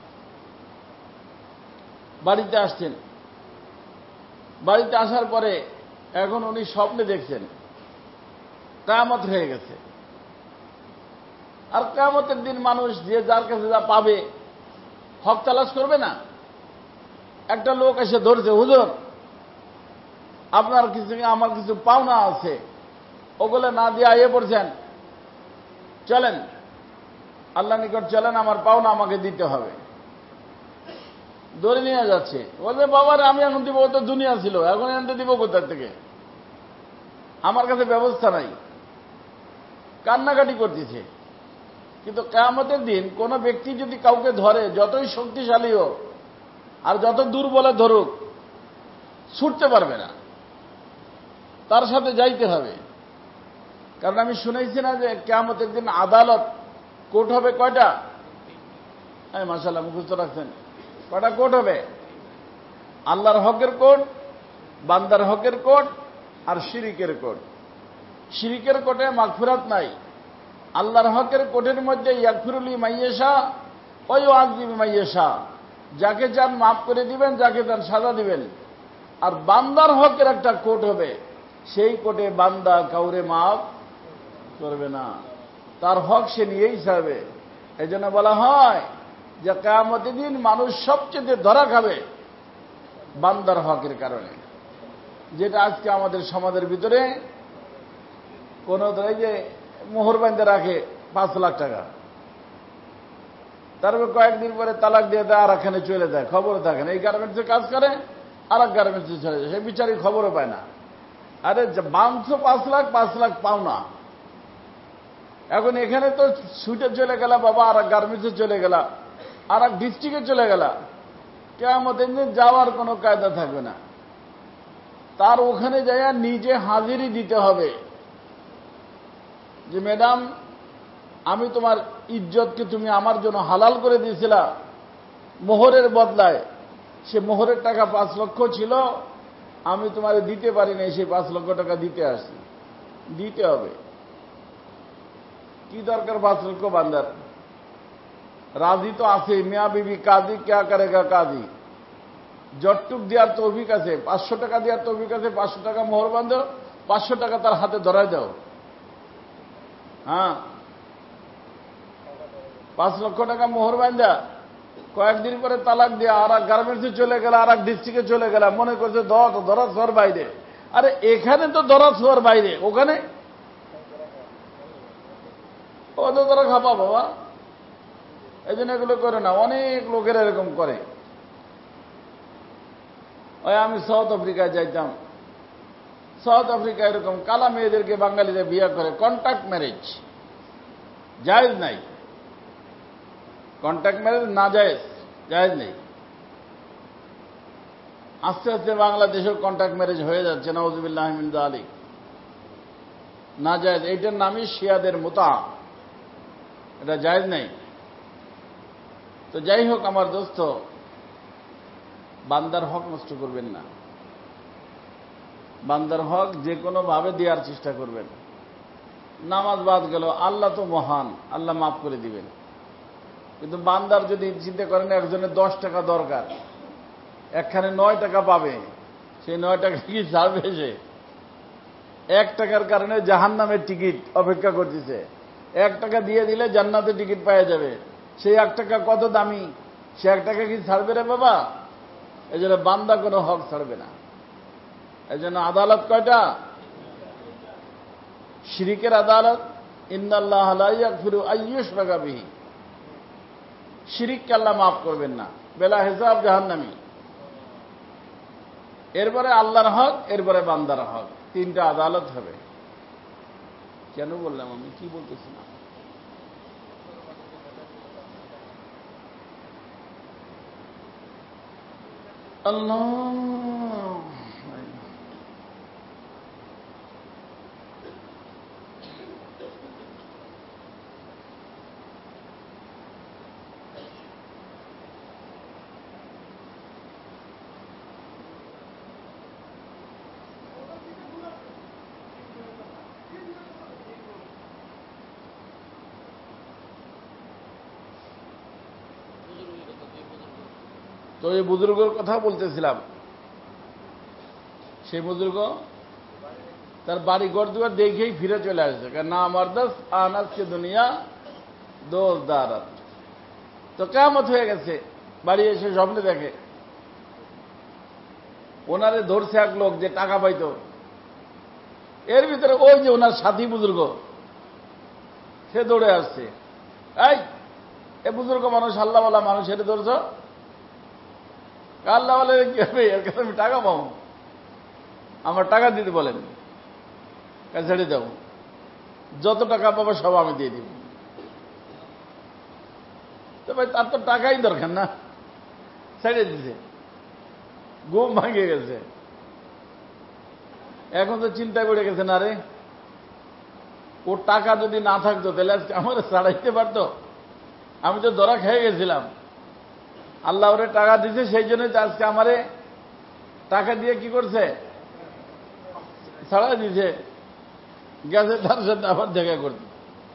বাড়িতে আসছেন। বাড়িতে আসার পরে এখন উনি স্বপ্নে দেখছেন কিয়ামত হয়ে গেছে। আর কিয়ামতের দিন মানুষ যে যার কাছে যা পাবে হক তালাশ করবে না। একটা লোক এসে ধরছে, হুজুর আপনার কিছু, আমার কিছু পাওনা আছে, ওগুলো না দিয়ে আইয়ে পড়ছেন, চলেন আল্লাহ নিকট চলেন, আমার পাওনা আমাকে দিতে হবে। ধরে নিয়ে যাচ্ছে, বলছে বাবার আমি এখন দিব, ও তো দুনিয়া ছিল, এখন এনতে দিব কোথা থেকে, আমার কাছে ব্যবস্থা নাই। কান্নাকাটি করতেছে। কিন্তু কিয়ামতের দিন কোন ব্যক্তি যদি কাউকে ধরে, যতই শক্তিশালী হোক আর যত দুর্বলে ধরুক, ছুটতে পারবে না, তার সাথে যাইতে হবে। কারণ আমি শুনেছি না যে কিয়ামতের দিন আদালত, কোর্ট হবে কয়টা? হ্যাঁ মাশাআল্লাহ মুখস্থ রাখছেন। কয়টা কোর্ট হবে? আল্লাহর হকের কোর্ট, বান্দার হকের কোর্ট, আর শিরিকের কোর্ট। শিরিকের কোর্টে মাগফিরাত নাই। আল্লাহর হকের কোর্টের মধ্যে ইয়াগফিরুল মাইয়াশা ওয়া ইউআযিবু মাইয়াশা, যাকে চান মাফ করে দিবেন, যাকে চান সাজা দিবেন। আর বান্দার হকের একটা কোর্ট হবে, সেই কোর্টে বান্দা কাউরে মাফ করবে না, তার হক সে নিয়েই ছাড়বে। এই জন্য বলা হয় যে কিয়ামতের দিন মানুষ সবচেয়ে ধরা খাবে বান্দার হকের কারণে, যেটা আজকে আমাদের সমাজের ভিতরে কোন যে মোহর বাঁধে রাখে পাঁচ লাখ টাকা, তারপর কয়েকদিন পরে তালাক দিয়ে দেয়, আর এখানে চলে যায়, খবর থাকে না। এই গার্মেন্টসে কাজ করে, আর এক গার্মেন্টসে চলে যায়, সে বিচারি খবরও পায় না। আরে বাঁধছো পাঁচ লাখ, পাঁচ লাখ পাও না। এখন এখানে তো ছুটে চলে গেলা বাবা, আর এক গার্মেন্টসে চলে গেলা, আর এক ডিস্ট্রিক্টে চলে গেলা, কিয়ামতের দিন যাওয়ার কোনো কায়দা থাকবে না। তার ওখানে যাইয়া নিজে হাজিরি দিতে হবে যে ম্যাডাম, আমি তোমার ইজ্জতকে তুমি আমার জন্য হালাল করে দিয়েছিলা মোহরের বদলায়, সে মোহরের টাকা পাঁচ লক্ষ ছিল, আমি তোমার দিতে পারি নাই, সেই পাঁচ লক্ষ টাকা দিতে আসি, দিতে হবে। কি দরকার পাঁচ লক্ষ বান্দার? রাজি তো আছে, মিয়া বিবি কাজী, ক্যা করেগা কাজী। যতটুক দেওয়ার তৌফিক আছে, পাঁচশো টাকা দেওয়ার তৌফিক আছে, পাঁচশো টাকা মোহর বাঁধো, পাঁচশো টাকা তার হাতে ধরায় দাও। হ্যাঁ, পাঁচ লক্ষ টাকা মোহর বাঁধা কয়েকদিন পরে তালাক দিয়ে আর এক গার্মেন্টসে চলে গেল, আর এক ডিস্ট্রিক্টে চলে গেল, মনে করছে ধরা তো ধরা ছোঁয়ার বাইরে। আরে এখানে তো ধরা ছোঁয়ার বাইরে, ওখানে ও তো ধরা খাপা বাবা। এই জন্য এগুলো করে না, অনেক লোকেরা এরকম করে। ওই আমি সাউথ আফ্রিকায় যাইতাম, সাউথ আফ্রিকা এরকম কালা মেয়েদেরকে বাঙালিরা বিয়ে করে, কন্ট্যাক্ট ম্যারেজ জায়েজ নাই, কন্ট্যাক্ট ম্যারেজ না জায়েজ, জায়েজ নেই। আস্তে আস্তে বাংলাদেশেও কন্ট্যাক্ট ম্যারেজ হয়ে যাচ্ছে, নাউযুবিল্লাহি মিন যালিক, না জায়েজ। এইটার নামই শিয়াদের মুতা, এটা জায়েজ নেই। তো যাই হোক আমার দোস্ত, বান্দার হক নষ্ট করবেন না, বান্দার হক যে কোনো ভাবে দেওয়ার চেষ্টা করবেন। নামাজ বাদ গেল, আল্লাহ তো মহান, আল্লাহ মাফ করে দিবেন। কিন্তু বান্দার যদি চিন্তা করেন একজনের দশ টাকা দরকার, একখানে নয় টাকা পাবে, সেই নয় টাকা কি ছাড়বে? সে এক টাকার কারণে জাহান্নামের টিকিট অপেক্ষা করতেছে, এক টাকা দিয়ে দিলে জান্নাতের টিকিট পাওয়া যাবে। সেই এক টাকা কত দামি, সে এক টাকা কি ছাড়বে রে বাবা? এই জন্য বান্দা কোনো হক ছাড়বে না। এই জন্য আদালত কয়টা? শিরিকের আদালত, ইন্নাল্লাহ লা ইয়াগফিরু আইয়ুশরাকা বিহি, শিরিককে আল্লাহ মাফ করবেন না, বেলা হিসাব জাহান্নামী। এরপরে আল্লাহর হক, এরপরে বান্দার হক, তিনটা আদালত হবে। কেন বললাম আমি, কি বলতেছি না? আল্লাহ, তো এই বুজুর্গের কথা বলতেছিলাম। সেই বুজুর্গ তার বাড়ি ঘর দুয়ার দেখেই ফিরে চলে আসছে, না মারদাস আনাস কে দুনিয়া দোষ দারাত। তো কিয়ামত হয়ে গেছে, বাড়ি এসে স্বপ্নে দেখে ওনারে ধরছে এক লোক যে টাকা পাইত, এর ভিতরে ওই যে ওনার সাথী বুজুর্গ, সে দৌড়ে আসছে, এই এ বুজুর্গ মানুষ, আল্লাহওয়ালা মানুষ, এটা ধরছ? আল্লাহ বলে কি হবে, এর কাছে আমি টাকা পাবো, আমার টাকা দিতে বলেন, ছেড়ে যাবো, যত টাকা পাবো সব আমি দিয়ে দিব। তো ভাই তার তো টাকাই দরকার না, ছেড়ে দিছে, ঘুম ভাঙিয়ে গেছে। এখন তো চিন্তা করে গেছে, না রে ওর টাকা যদি না থাকতো তাহলে আজকে আমার ছাড়াইতে পারতো, আমি তো ধরা খেয়ে গেছিলাম। আল্লাহ ওরে টাকা দিছে, সেই জন্য আজকে আমারে টাকা দিয়ে কি করছে, ছাড়া দিছে। গেছে তার সাথে আবার দেখা করতে,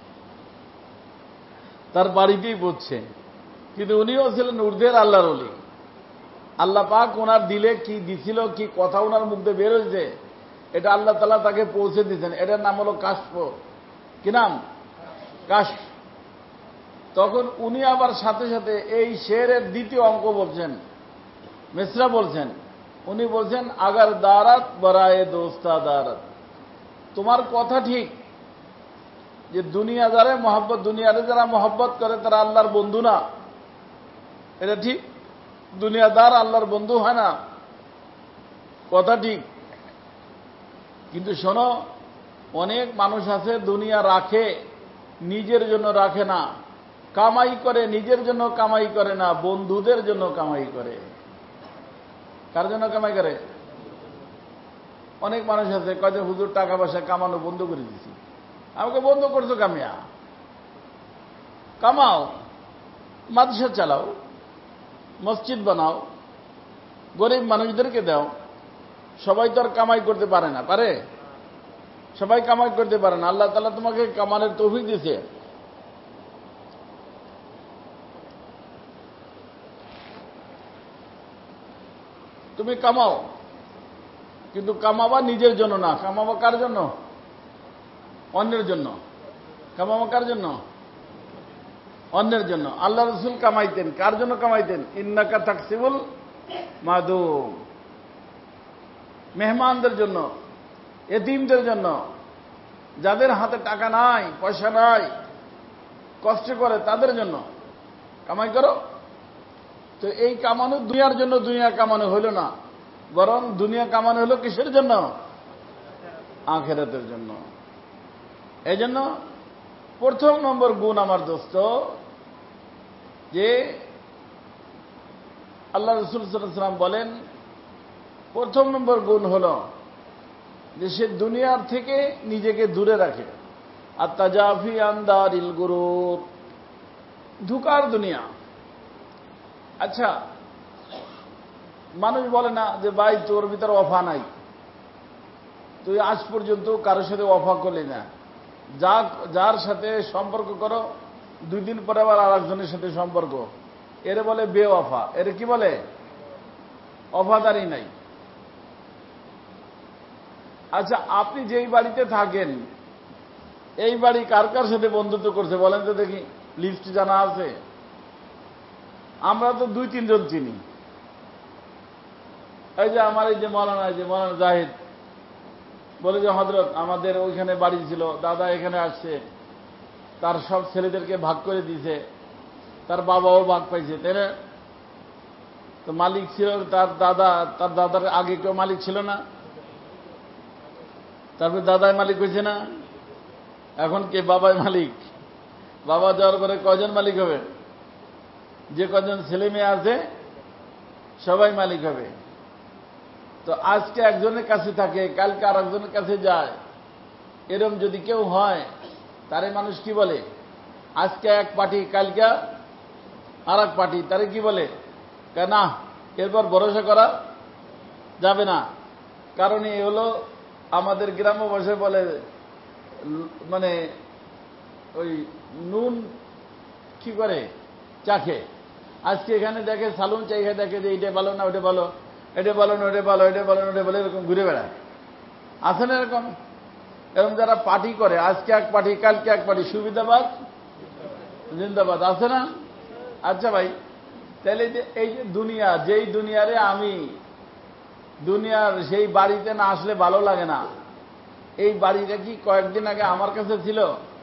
তার বাড়িতেই পড়ছে। কিন্তু উনিও ছিলেন ঊর্ধ্বের আল্লাহর ওলি। আল্লাহ পাক ওনার দিলে কি দিছিল, কি কথা ওনার মুখে বের হয়েছে, এটা আল্লাহ তাআলা তাকে পৌঁছে দিয়েছেন। এটার নাম হলো কাশফ। কি নাম? কাশফ। তখন উনি আবার সাথে সাথে এই শেরের দ্বিতীয় অঙ্ক বলছেন, মিসরা বলছেন। উনি বলছেন, আগার দারাত বরায়ে দোস্তা দারাত, তোমার কথা ঠিক যে দুনিয়াদারে মহব্বত, দুনিয়ারে যারা মহব্বত করে তারা আল্লাহর বন্ধু না, এটা ঠিক। দুনিয়াদার আল্লাহর বন্ধু হয় না, কথা ঠিক। কিন্তু শোনো, অনেক মানুষ আছে দুনিয়া রাখে, নিজের জন্য রাখে না, কামাই করে, নিজের জন্য কামাই করে না, বন্ধুদের জন্য কামাই করে। কার জন্য কামাই করে? অনেক মানুষ আছে কয় যে হুজুর টাকা পয়সা কামানো বন্ধ করে দিছি। আমাকে বন্ধ করছো কামিয়া, কামাও, মাদ্রাসা চালাও, মসজিদ বানাও, গরিব মানুষদেরকে দাও। সবাই তো আর কামাই করতে পারে না, পারে? সবাই কামাই করতে পারে না। আল্লাহ তাআলা তোমাকে কামানের তৌফিক দিয়েছে। তুমি কামাও, কিন্তু কামাবা নিজের জন্য না, কামাবা কার জন্য? অন্যের জন্য। কামাবা কার জন্য? অন্যের জন্য। আল্লাহ রসুল কামাইতেন, কার জন্য কামাইতেন? ইন্নাকা তাকসিবুল মাদুম, মেহমানদের জন্য, এতিমদের জন্য, যাদের হাতে টাকা নাই, পয়সা নাই, কষ্ট করে তাদের জন্য কামাই করো। তো এই কামানো দুনিয়ার জন্য দুনিয়া কামানো হইল না, বরং দুনিয়া কামানো হলো কিসের জন্য? আখিরাতের জন্য। এই জন্য প্রথম নম্বর গুণ আমার দোস্ত, যে আল্লাহ রাসূল সাল্লাল্লাহু আলাইহি ওয়াসাল্লাম বলেন প্রথম নম্বর গুণ হল যে সে দুনিয়ার থেকে নিজেকে দূরে রাখে। আর তাজাফি আন্দারিল গুরুর, ধোঁকার দুনিয়া। আচ্ছা, মানুষ বলে না যে ভাই তোর ভিতরে ওয়াফা নাই, তুই আজ পর্যন্ত কারোর সাথে ওয়াফা করলি না, যা যার সাথে সম্পর্ক করো দুই দিন পরে আবার আর একজনের সাথে সম্পর্ক, এরে বলে বেওয়াফা। এরে কি বলে? ওয়াফাদারি নাই। আচ্ছা, আপনি যেই বাড়িতে থাকেন এই বাড়ি কার কার সাথে বন্ধুত্ব করছে বলেন তো দেখি, লিস্ট জানা আছে? আমরা তো দুই তিনজন চিনি। এই যে আমার এই যে মৌলানা, এই যে মৌলানা জাহিদ বলে যে হযরত আমাদের ওইখানে বাড়ি ছিল, দাদা এখানে আসছে, তার সব ছেলেদেরকে ভাগ করে দিয়েছে, তার বাবাও ভাগ পাইছে, তাই না? তো মালিক ছিল তার দাদা, তার দাদার আগে কেউ মালিক ছিল না, তারপরে দাদাই মালিক হয়েছে না, এখন কে? বাবাই মালিক। বাবা যাওয়ার পরে কয়জন মালিক হবে? যে কজন ছেলে মেয়ে আছে সবাই মালিক হবে। তো আজকে একজনের কাছে থাকে, কালকে আর একজনের কাছে যায়, এরকম যদি কেউ হয় তারে মানুষ কি বলে? আজকে এক পার্টি, কালকে আর এক পার্টি, তারে কি বলে? না, এরপর ভরসা করা যাবে না। কারণ এই হলো আমাদের গ্রাম্য ভাষায় বলে মানে ওই নুন কি করে চাখে। আজকে এখানে দেখে সালুন চাইখে দেখে যে এটা ভালো না ওটা ভালো, এটা ভালো না ওটা ভালো, এটা ভালো না ওটা ভালো, এরকম ঘুরে বেড়ায়। আছে না এরকম? এরকম যারা পার্টি করে, আজকে এক পার্টি কালকে এক পার্টি, সুবিধাবাদ জিন্দাবাদ, আছে না? আচ্ছা ভাই, তাহলে যে এই যে দুনিয়া, যেই দুনিয়ারে আমি দুনিয়ার সেই বাড়িতে না আসলে ভালো লাগে না, এই বাড়িটা কি কয়েকদিন আগে আমার কাছে ছিল?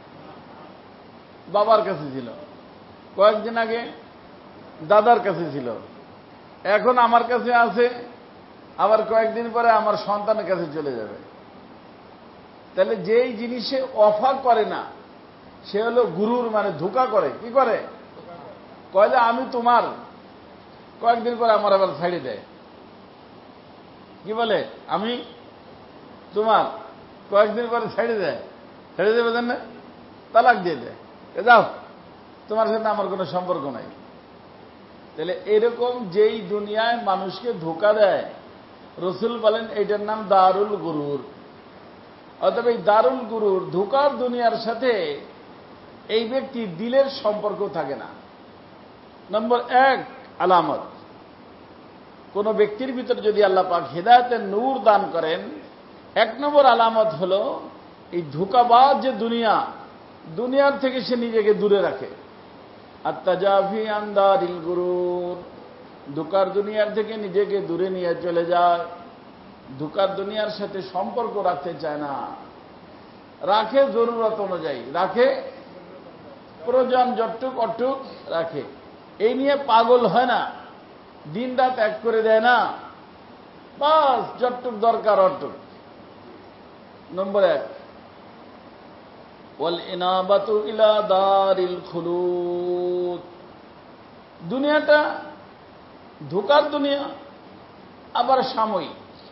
বাবার কাছে ছিল। কয়েকদিন আগে দাদার কাছে ছিল। এখন আমার কাছে আছে, আবার কয়েকদিন পরে আমার সন্তানের কাছে চলে যাবে। তাহলে যেই জিনিসে অফার করে না সে হলো গুরুর, মানে ধোঁকা করে। কি করে? কয়লে আমি তোমার, কয়েকদিন পরে আমার আবার ছাড়িয়ে দেয়। কি বলে? আমি তোমার, কয়েকদিন পরে ছেড়ে দেয়। ছেড়ে দেবে না, তালাক দিয়ে দেয়, যাও, তোমার সাথে আমার কোনো সম্পর্ক নাই। তাহলে এরকম যেই দুনিয়ায় মানুষকে ধোঁকা দেয়, রসুল বলেন এইটার নাম দারুল গুরুর। অতএব এই দারুল গুরুর ধোঁকার দুনিয়ার সাথে এই ব্যক্তির দিলের সম্পর্ক থাকে না। নম্বর এক আলামত, কোন ব্যক্তির ভিতর যদি আল্লাহ পাক হিদায়াতের নূর দান করেন, এক নম্বর আলামত হল এই ধোঁকাবাজ যে দুনিয়া, দুনিয়ার থেকে সে নিজেকে দূরে রাখে। আত-তাজাফি আন দারিল গুরুর, ধোঁকার দুনিয়ার থেকে নিজেকে দূরে নিয়ে চলে যায়, ধোঁকার দুনিয়ার সাথে সম্পর্ক রাখতে চায় না, রাখে জরুরত অনুযায়ী, রাখে প্রয়োজন যতটুক অটুক রাখে। এই নিয়ে পাগল হয় না, দিন রাত এক করে দেয় না, বাস যতটুক দরকার অটুক। নম্বর এক, ওয়াল ইনাবাতু ইলা দারিল খুলুদ, দুনিয়াটা ধোঁকার দুনিয়া, আবার সাময়িক।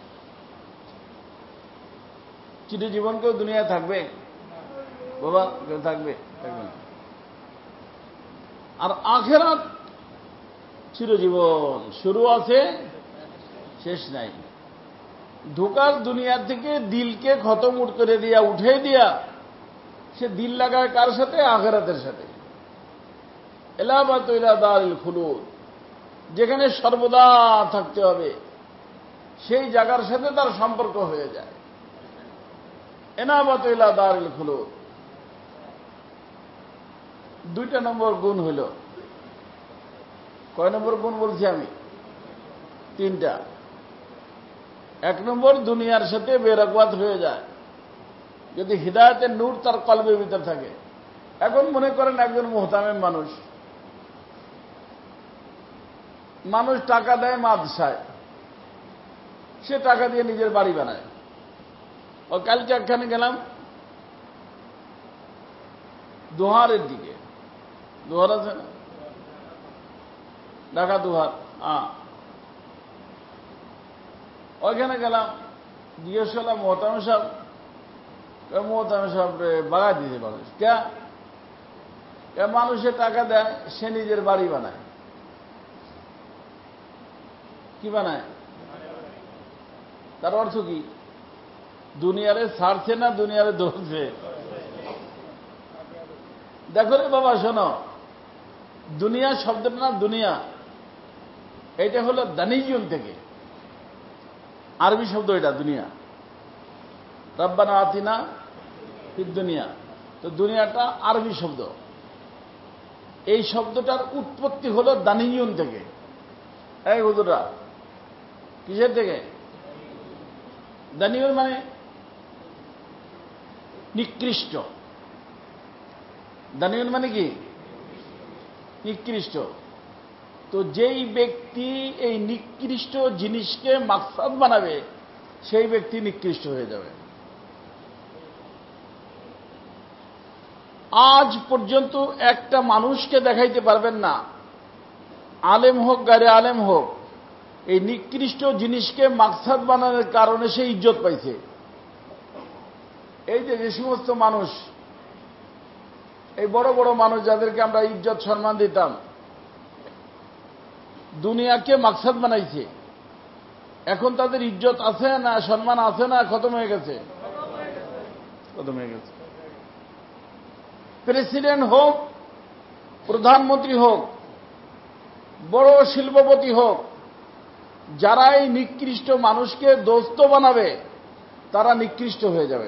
চির জীবন কেউ দুনিয়ায় থাকবে? বাবা কেউ থাকবে? থাকবে না। আর আখিরাত চিরজীবন, শুরু আছে শেষ নাই। ধোঁকার দুনিয়া থেকে দিলকে খতম করে দিয়া, উঠে দিয়া, সে দিল লাগায় কার সাথে? আখিরাতের সাথে। ইলাবাতু ইলা দারিল খুলুদ, যেখানে সর্বদা থাকতে হবে, সেই জায়গার সাথে তার সম্পর্ক হয়ে যায়। এনাবাত ইলা দারিল খুলুদ, দুইটা নম্বর গুণ হইল। কয় নম্বর গুণ বলছি আমি? তিনটা। এক নম্বর, দুনিয়ার সাথে বেরকবাত হয়ে যায় যদি হিদায়াতের নূর তার কলবের ভিতর থাকে। এখন মনে করেন একজন মুহতামিম মানুষ, মানুষ টাকা দেয় মাদ্রাসায়, সে টাকা দিয়ে নিজের বাড়ি বানায়। ও কালকে একখানে গেলাম দোহারের দিকে, দোহার আছে না, ঢাকা দোহার, হ্যাঁ, ওইখানে গেলাম, জিজ্ঞেস করলাম মোহতামিম সাহেব, মোহতামিম সাহেব বাগাই দিতে মানুষ কে? মানুষের টাকা দেয়, সে নিজের বাড়ি বানায়। কি বানায়? তার অর্থ কি? দুনিয়ারে ছাড়ছে না দুনিয়ারে ধরছে? দেখো রে বাবা, শোনো, দুনিয়া শব্দটা না, দুনিয়া এটা হলো দানিজুন থেকে, আরবি শব্দ এটা দুনিয়া। রব্বানা আতিনা ফিদ দুনিয়া, তো দুনিয়াটা আরবি শব্দ। এই শব্দটার উৎপত্তি হলো দানিজুন থেকে। এই হুজুররা, কিসের থেকে? দানিয়ুন মানে নিকৃষ্ট। দানিয়ুন মানে কি? নিকৃষ্ট। তো যেই ব্যক্তি এই নিকৃষ্ট জিনিসকে মাকসাদ বানাবে, সেই ব্যক্তি নিকৃষ্ট হয়ে যাবে। আজ পর্যন্ত একটা মানুষকে দেখাইতে পারবেন না, আলেম হোক গায়রে আলেম হোক, এই নিকৃষ্ট জিনিসকে মাকসাদ বানানোর কারণে সে ইজ্জত পাইছে। এই যে যে সমস্ত মানুষ, এই বড় বড় মানুষ যাদেরকে আমরা ইজ্জত সম্মান দিতাম, দুনিয়াকে মাকসাদ বানাইছে। এখন তাদের ইজ্জত আছে না, সম্মান আছে না, খতম হয়ে গেছে? খতম হয়ে গেছে। প্রেসিডেন্ট হোক, প্রধানমন্ত্রী হোক, বড় শিল্পপতি হোক, যারা এই নিকৃষ্ট মানুষকে দোস্ত বানাবে, তারা নিকৃষ্ট হয়ে যাবে।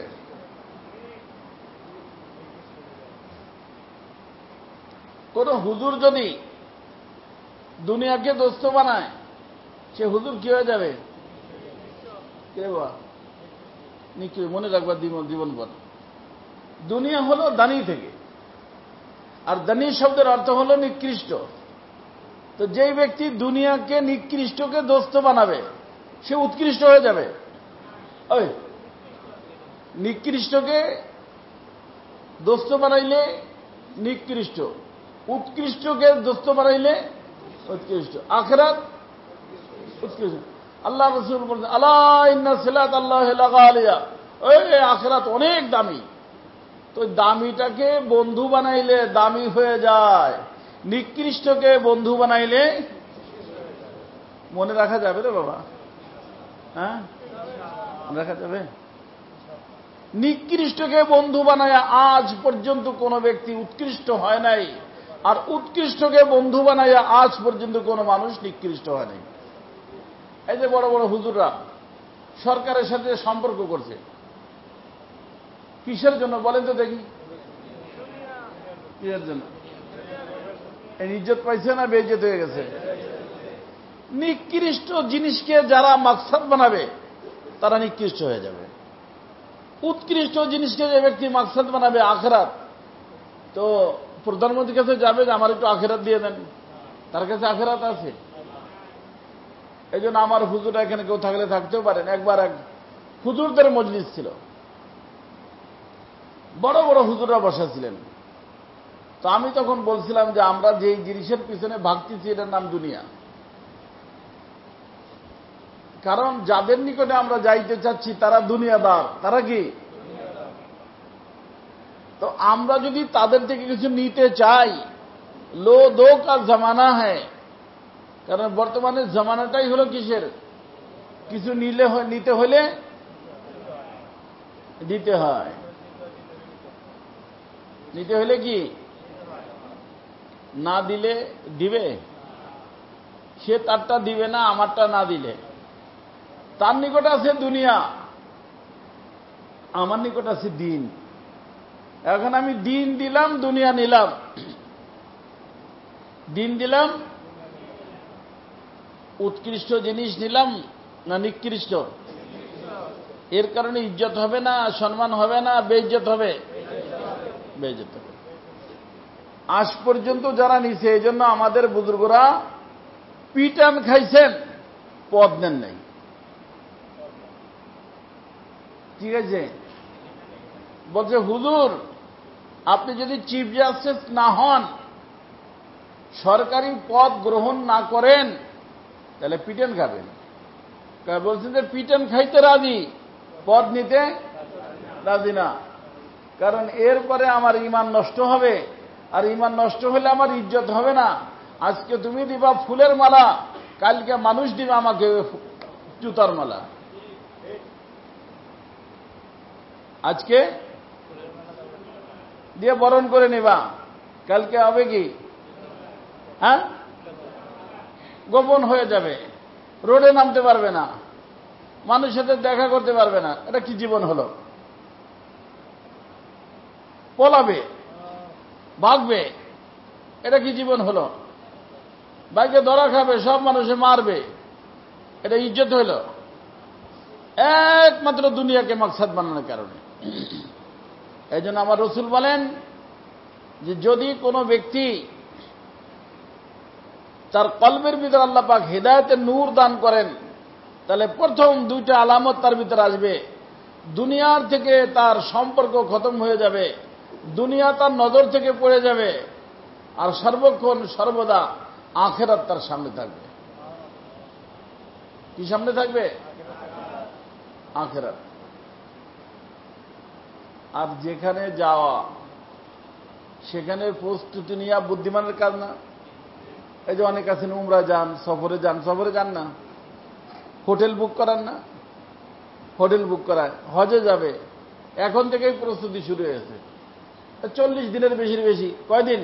কোন হুজুর যদি দুনিয়াকে দোস্ত বানায়, সে হুজুর কি হয়ে যাবে? কে বা নিকৃষ্ট, মনে রাখবার জীবন পর। দুনিয়া হলো দানি থেকে, আর দানি শব্দের অর্থ হলো নিকৃষ্ট। তো যেই ব্যক্তি দুনিয়াকে নিকৃষ্টকে দোস্ত বানাবে, সে উৎকৃষ্ট হয়ে যাবে। ওই নিকৃষ্টকে দোস্ত বানাইলে নিকৃষ্ট, উৎকৃষ্টকে দোস্ত বানাইলে উৎকৃষ্ট, আখিরাত উৎকৃষ্ট। আল্লাহ রাসূল বলেন, আলা ইন্না সিলাত আল্লাহি লাগালিয়া, ওই আখিরাত অনেক দামি। তো দামিটাকে বন্ধু বানাইলে দামি হয়ে যায়, নিকৃষ্টকে বন্ধু বানাইলে মনে রাখা যাবে রে বাবা? হ্যাঁ, রাখা যাবে। নিকৃষ্টকে বন্ধু বানায় আজ পর্যন্ত কোন ব্যক্তি উৎকৃষ্ট হয় নাই, আর উৎকৃষ্টকে বন্ধু বানায় আজ পর্যন্ত কোন মানুষ নিকৃষ্ট হয় নাই। এই যে বড় বড় হুজুররা সরকারের সাথে সম্পর্ক করছে, কিসের জন্য বলেন তো দেখি? কিসের জন্য? এই ইজ্জত পাইছে না বেইজ্জত হয়ে গেছে? নিকৃষ্ট জিনিসকে যারা মাকসাদ বানাবে, তারা নিকৃষ্ট হয়ে যাবে। উৎকৃষ্ট জিনিসকে যে ব্যক্তি মাকসাদ বানাবে, আখিরাত, তো প্রধানমন্ত্রীর কাছে যাবে যে আমার একটু আখিরাত দিয়ে দেন, তার কাছে আখিরাত আছে। এই জন্য আমার হুজুরা এখানে কেউ থাকলে থাকতেও পারেন। একবার এক হুজুরদের মজলিস ছিল, বড় বড় হুজুররা বসা ছিলেন। তো আমি তখন বলছিলাম যে আমরা যে জিনিসের পিছনে ভাগতেছি, এটার নাম দুনিয়া। কারণ যাদের নিকটে আমরা যাইতে চাচ্ছি তারা দুনিয়াদার। তারা কি? তো আমরা যদি তাদের থেকে কিছু নিতে চাই, লো দো কা জামানা হ্যায়। কারণ বর্তমানে জামানাটাই হলো কিসের? কিছু নিলে নিতে হলে দিতে হয়। নিতে হলে কি? না দিলে দিবে? সে তারটা দিবে না আমারটা না দিলে। তার নিকট আছে দুনিয়া, আমার নিকট আছে দিন। এখন আমি দিন দিলাম, দুনিয়া নিলাম। দিন দিলাম, উৎকৃষ্ট জিনিস নিলাম না নিকৃষ্ট? এর কারণে ইজ্জত হবে না, সম্মান হবে না, বেইজ্জত হবে? বেইজ্জত হবে। আজ পর্যন্ত যারা নিছে, এই জন্য আমাদের বুজুর্গরা পিটান খাইছেন, পদ নেন নাই। ঠিক আছে, বলছে হুজুর আপনি যদি চিফ জাস্টিস না হন, সরকারি পদ গ্রহণ না করেন, তাহলে পিটান খাবেন। বলছেন যে পিটান খাইতে রাজি, পদ নিতে রাজি না। কারণ এরপরে আমার ঈমান নষ্ট হবে, আর ঈমান নষ্ট হলে আমার ইজ্জত হবে না। আজকে তুমি দিবা ফুলের মালা, কালকে মানুষ দিবা আমাকে জুতার মালা। আজকে দিয়ে বরণ করে নিবা, কালকে হবে কি? হ্যাঁ, গোপন হয়ে যাবে, রোডে নামতে পারবে না, মানুষের সাথে দেখা করতে পারবে না। এটা কি জীবন হলো? পলাবে, ভাগবে, এটা কি জীবন হলো? বাইকে ধরা খাবে, সব মানুষে মারবে, এটা ইজ্জত হইল? একমাত্র দুনিয়াকে মাকসাদ বানানোর কারণে। এই জন্য আমার রসুল বলেন যে যদি কোনো ব্যক্তি তার কলবের ভিতরে আল্লাহ পাক হিদায়াতের নূর দান করেন, তাহলে প্রথম দুইটা আলামত তার ভিতরে আসবে। দুনিয়ার থেকে তার সম্পর্ক খতম হয়ে যাবে, দুনিয়া তার নজর থেকে পড়ে যাবে, আর সর্বক্ষণ সর্বদা আখিরাত তার সামনে থাকবে। কি সামনে থাকবে? আখিরাত। আর যেখানে যাওয়া সেখানে প্রস্তুতি নেওয়া বুদ্ধিমানের কাজ না। এই যে অনেক আছেন উমরা যান, সফরে যান, সফরে যান না, হোটেল বুক করান না? হোটেল বুক করায়। হজে যাবে, এখন থেকেই প্রস্তুতি শুরু হয়েছে। চল্লিশ দিনের বেশির বেশি, কয়দিন?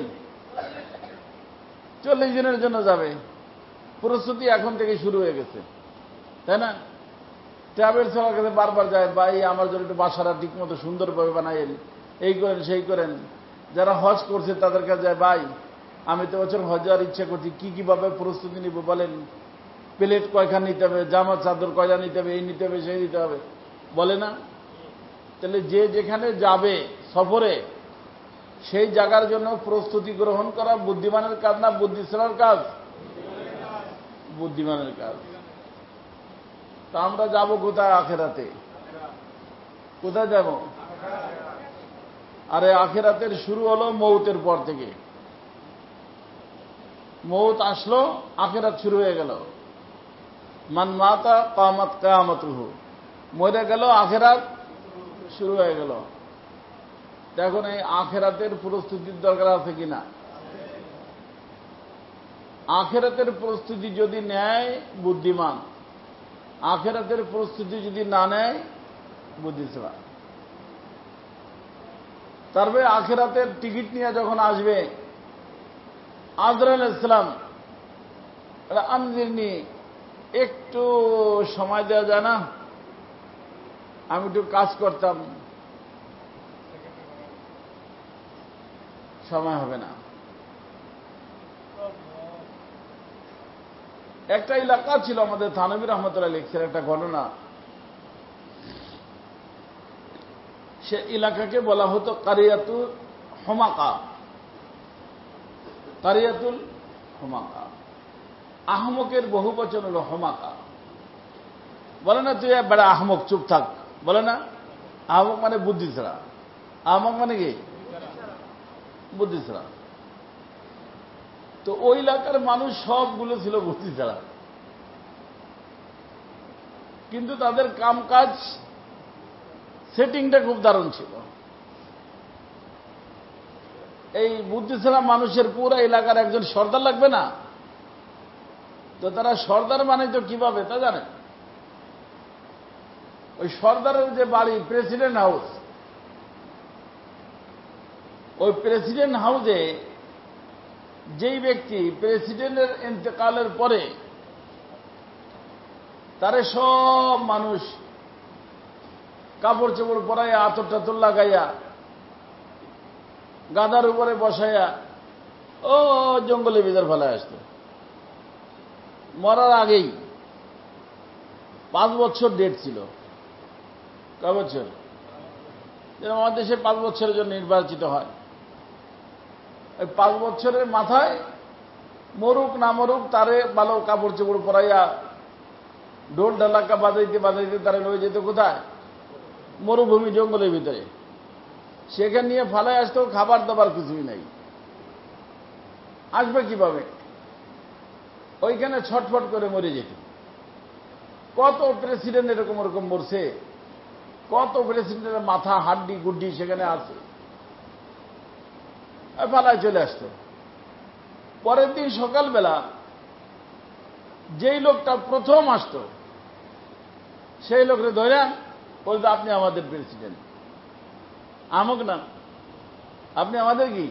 চল্লিশ দিনের জন্য যাবে, প্রস্তুতি এখন থেকে শুরু হয়ে গেছে, তাই না? ট্রাভেলস হওয়ার কাছে বারবার যায়, ভাই আমার জন্য একটু বাসাটা ঠিক মতো সুন্দরভাবে বানাইন, এই করেন সেই করেন। যারা হজ করছে তাদের কাছে যায়, ভাই আমি তো বছর হজ যাওয়ার ইচ্ছা করছি, কি কিভাবে প্রস্তুতি নিব বলেন, প্লেট কয়খান নিতে হবে, জামা চাদর কয়টা নিতে হবে, এই নিতে হবে সেই নিতে হবে, বলে না? তাহলে যে যেখানে যাবে সফরে, সেই জায়গার জন্য প্রস্তুতি গ্রহণ করা বুদ্ধিমানের কাজ না বুদ্ধিশালীর কাজ? বুদ্ধিমানের কাজ। তা আমরা যাব কোথায়? আখেরাতে। কোথায় যাব? আরে আখেরাতের শুরু হলো মৌতের পর থেকে। মৌত আসলো, আখেরাত শুরু হয়ে গেল। মান মাতা কামাত কিয়ামাতুহু, মরে গেল, আখেরাত শুরু হয়ে গেল। দেখুন এই আখেরাতের প্রস্তুতির দরকার আছে কিনা? আখেরাতের প্রস্তুতি যদি নেয় বুদ্ধিমান, আখেরাতের প্রস্তুতি যদি না নেয় বুদ্ধিছাড়া। তারপরে আখেরাতের টিকিট নিয়ে যখন আসবে, আজরাইল ইসলাম আনজিরনি, একটু সময় দেওয়া যায় না? আমি একটু কাজ করতাম, সময় হবে না। একটা এলাকা ছিল আমাদের থানভী রহমতুল্লাহ লিখছেন একটা ঘটনা। সে এলাকাকে বলা হতো কারিয়াতুল হুমাকা। কারিয়াতুল হুমাকা, আহমকের বহু বচন হল হুমাকা। বলে না তুই বেড়া আহমক, চুপ থাক, বলে না? আহমক মানে বুদ্ধি ছাড়া। আহমক মানে কি? বুদ্ধি ছাড়া। তো ওই এলাকার মানুষ সবগুলো ছিল বুদ্ধি ছাড়া, কিন্তু তাদের কাম কাজ সেটিংটা খুব দারুণ ছিল। এই বুদ্ধি ছাড়া মানুষের পুরো এলাকার একজন সর্দার লাগবে না? তো তারা সর্দার মানে তো কিভাবে তা জানেন? ওই সর্দারের যে বাড়ি প্রেসিডেন্ট হাউস, ওই প্রেসিডেন্ট হাউসে যেই ব্যক্তি প্রেসিডেন্টের ইন্তেকালের পরে তারে সব মানুষ কাপড় চোপড় পরাইয়া আতর টাতর লাগাইয়া গাদার উপরে বসাইয়া ও জঙ্গলের ভিতর ফেলায় আসতো। মরার আগেই পাঁচ বছর ডেট ছিল। কয় বছর? যেরকম আমাদের দেশে পাঁচ বছরের জন্য নির্বাচিত হয়, ওই পাঁচ বছরের মাথায় মরুক না মরুক তারে ভালো কাপড় চোপড় পরাইয়া ঢোল ঢালাকা বাজাইতে বাজাইতে তারা লয়ে যেত কোথায়? মরুভূমি জঙ্গলের ভিতরে। সেখানে নিয়ে ফালায় আসতো, খাবার দাবার কিছুই নাই। আসবে কিভাবে? ওইখানে ছটফট করে মরে যেত। কত প্রেসিডেন্ট এরকম এরকম মরছে, কত প্রেসিডেন্টের মাথা হাড্ডি গুড্ডি সেখানে আছে, ফালায় চলে আসতো। পরের দিন সকালবেলা যেই লোকটা প্রথম আসতো সেই লোকরে ধরে বলতো, আপনি আমাদের প্রেসিডেন্ট। আমক না, আপনি আমাদের কি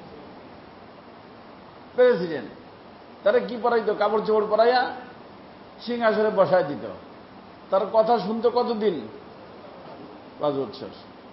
প্রেসিডেন্ট। তারা কি পড়াইতো? কাপড় চোপড় পরাইয়া সিংহাসনে বসায় দিত। তার কথা শুনতো কতদিন? পাঁচ বছর।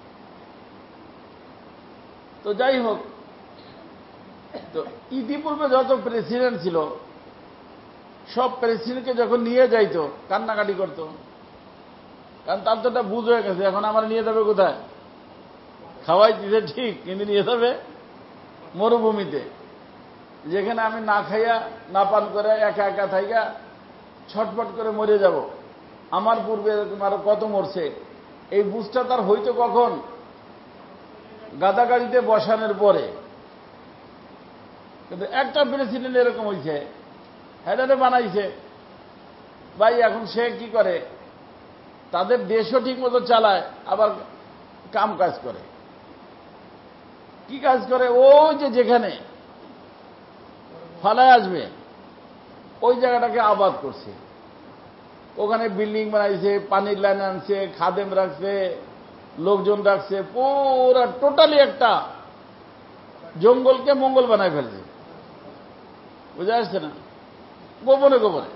তো যাই হোক, তো ইতিপূর্বে যত প্রেসিডেন্ট ছিল সব প্রেসিডেন্টকে যখন নিয়ে যাইতো কান্নাকাটি করতো, কারণ তার তো একটা বুঝ হয়ে গেছে, এখন আমার নিয়ে যাবে কোথায়? খাওয়াই দিতে ঠিক, কিন্তু নিয়ে যাবে মরুভূমিতে, যেখানে আমি না খাইয়া না পান করে একা একা থাইকা ছটফট করে মরে যাব। আমার পূর্বে এরকম আরো কত মরছে। এই বুঝটা তার হইতো কখন? গাদা গাড়িতে বসানোর পরে। কিন্তু একটা প্রেসিডেন্ট এরকম হয়েছে, হেডারে বানাইছে ভাই। এখন সে কি করে? তাদের দেশও ঠিক মতো চালায়, আবার কাম কাজ করে। কি কাজ করে? ওই যে যেখানে ফালায় আসবে ওই জায়গাটাকে আবাদ করছে, ওখানে বিল্ডিং বানাইছে, পানির লাইন আনছে, খাদেম রাখছে, লোকজন রাখছে, পুরা টোটালি একটা জঙ্গলকে মঙ্গল বানায় ফেলছে। বুঝা আসছে না? গোপনে গোপনে।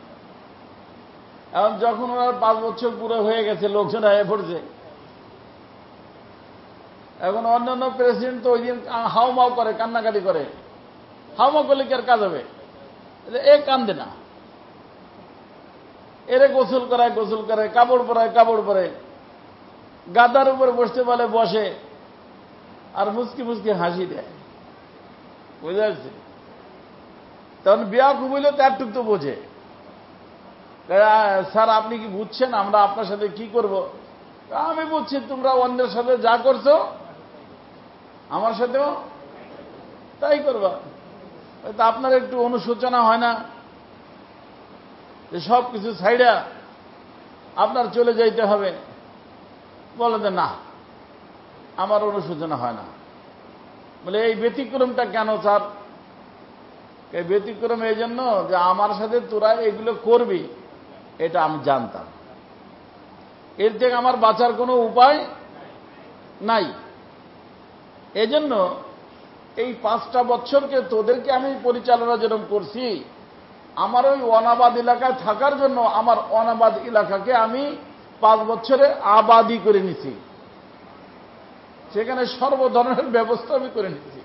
এখন যখন ওনার পাঁচ বছর পুরো হয়ে গেছে, লোকজন আয়ে পড়ছে, এখন অন্যান্য প্রেসিডেন্ট তো ওই দিন হাউমাউ করে, কান্নাকাটি করে। হাউমাউ করলে কি আর কাজ হবে? এ কান্দে না, এরে গোসল করায় গোসল করে, কাপড় পরায় কাপড় পরে, গাদার উপরে বসতে বলে বসে, আর মুসকি মুসকি হাসি দেয়। বুঝা যাচ্ছে? তখন বিয়া খুব হইলে তার টুক তো বোঝে। স্যার আপনি কি বুঝছেন আমরা আপনার সাথে কি করব? আমি বুঝছি, তোমরা অন্যের সাথে যা করছো আমার সাথেও তাই করবা। তা আপনার একটু অনুশোচনা হয় না যে সব কিছু ছাইড়া আপনার চলে যাইতে হবে? বলে যে না, আমার অনুশোচনা হয় না। বলে এই ব্যতিক্রমটা কেন স্যার? এই ব্যতিক্রম এই জন্য যে আমার সাথে তোরা এগুলো করবি এটা আমি জানতাম, এর থেকে আমার বাঁচার কোনো উপায় নাই। এজন্য এই পাঁচটা বছরকে তোদেরকে আমি পরিচালনা যেরকম করছি, আমার ওই অনাবাদ এলাকায় থাকার জন্য আমার অনাবাদ এলাকাকে আমি পাঁচ বছরে আবাদি করে নিছি। সেখানে সর্ব ধরনের ব্যবস্থা আমি করে নিচ্ছি।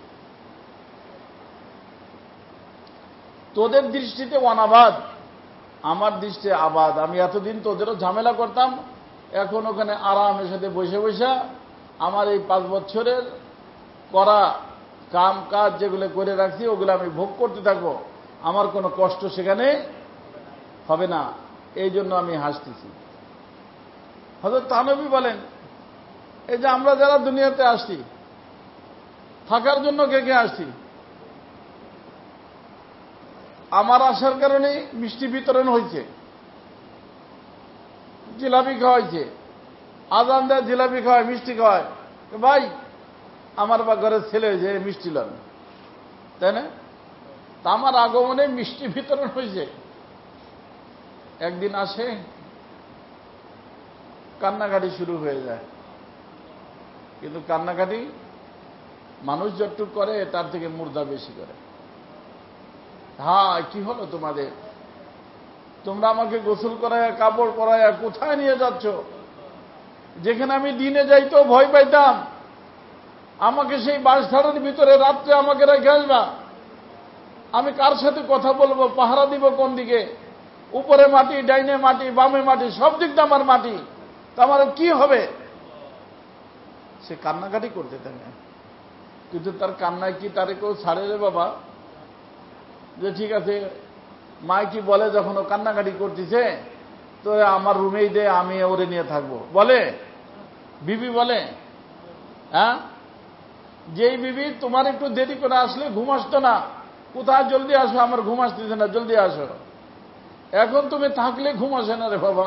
তোদের দৃষ্টিতে অনাবাদ, আমার দৃষ্টিতে আবাদ। আমি এতদিন তোদেরও ঝামেলা করতাম, এখন ওখানে আরামের সাথে বসে বসে আমার এই পাঁচ বছরের করা কাম কাজ যেগুলো করে রাখছি ওগুলো আমি ভোগ করতে থাকবো, আমার কোনো কষ্ট সেখানে হবে না। এই জন্য আমি হাসতেছি। হযরত থানভী বলেন, এই যে আমরা যারা দুনিয়াতে আসছি থাকার জন্য কে কে আসছি, আমার আসার কারণে মিষ্টি বিতরণ হয়েছে, জিলাপি খাওয়াইছে, আজান দেয় জিলাপি খাওয়ায়, মিষ্টি খাওয়ায়। ভাই আমার বা ঘরের ছেলে যে মিষ্টি লন, তাই না? তা আমার আগমনে মিষ্টি বিতরণ হয়েছে। একদিন আসে কান্নাকাটি শুরু হয়ে যায়, কিন্তু কান্নাকাটি মানুষ যতটুকু করে তার থেকে মুর্দা বেশি করে। হ্যাঁ কি হলো তোমাদের? তোমরা আমাকে গোসল করায়া কাপড় পরায়া কোথায় নিয়ে যাচ্ছ? যেখানে আমি দিনে যাইতেও ভয় পাইতাম, আমাকে সেই বাঁশঝাড়ের ভিতরে রাত্রে আমাকে রেখে আসবা। আমি কার সাথে কথা বলবো, পাহারা দিব কোন দিকে? উপরে মাটি, ডাইনে মাটি, বামে মাটি, সব দিক দিয়ে আমার মাটি, তা আমার কি হবে? সে কান্নাকাটি করতে থাকে, কিন্তু তার কান্নায় কি তারে কেউ ছাড়ে রে বাবা? যে ঠিক আছে, মায় কি বলে যখন ও কান্নাকাটি করতেছে, তো আমার রুমেই দে, আমি ওরে নিয়ে থাকবো, বলে? বিবি বলে? হ্যাঁ, যেই বিবি তোমার একটু দেরি করে আসলে ঘুম আসতো না, কোথায় জলদি আসো, আমার ঘুম আসতেছে না, জলদি আসো। এখন তুমি থাকলে ঘুম আসে না রে বাবা।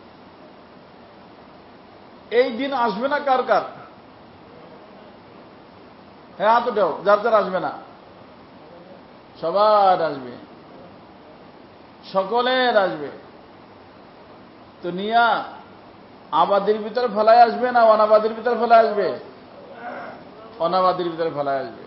এই দিন আসবে না কার কার? হ্যাঁ, হাত উঠাও, যার যার আসবে না। সবার আসবে, সকলের আসবে। তো নিয়া আবাদির ভিতরে ফেলায় আসবে না অনাবাদির ভিতরে ফেলায় আসবে? অনাবাদির ভিতরে ফেলায় আসবে।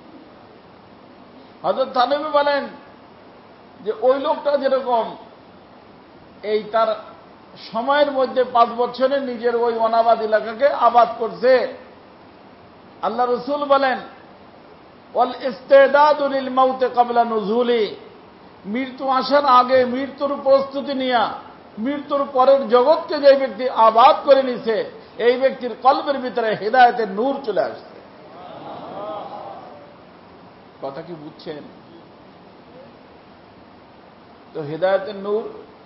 হযরত থানবী বলেন যে ওই লোকটা যেরকম এই তার সময়ের মধ্যে পাঁচ বছরে নিজের ওই অনাবাদ এলাকাকে আবাদ করছে, আল্লাহ রাসূল বলেন ওয়াল ইস্তিদাদু লিল মাউত ক্বাবলা নুজুলি, মৃত্যু আসার আগে মৃত্যুর প্রস্তুতি নিয়া মৃত্যুর পরের জগৎকে যে ব্যক্তি আবাদ করে নিছে, এই ব্যক্তির কলবের ভিতরে হিদায়াতের নূর চলে আসছে। কথা কি বুঝছেন? তো হিদায়াতের নূর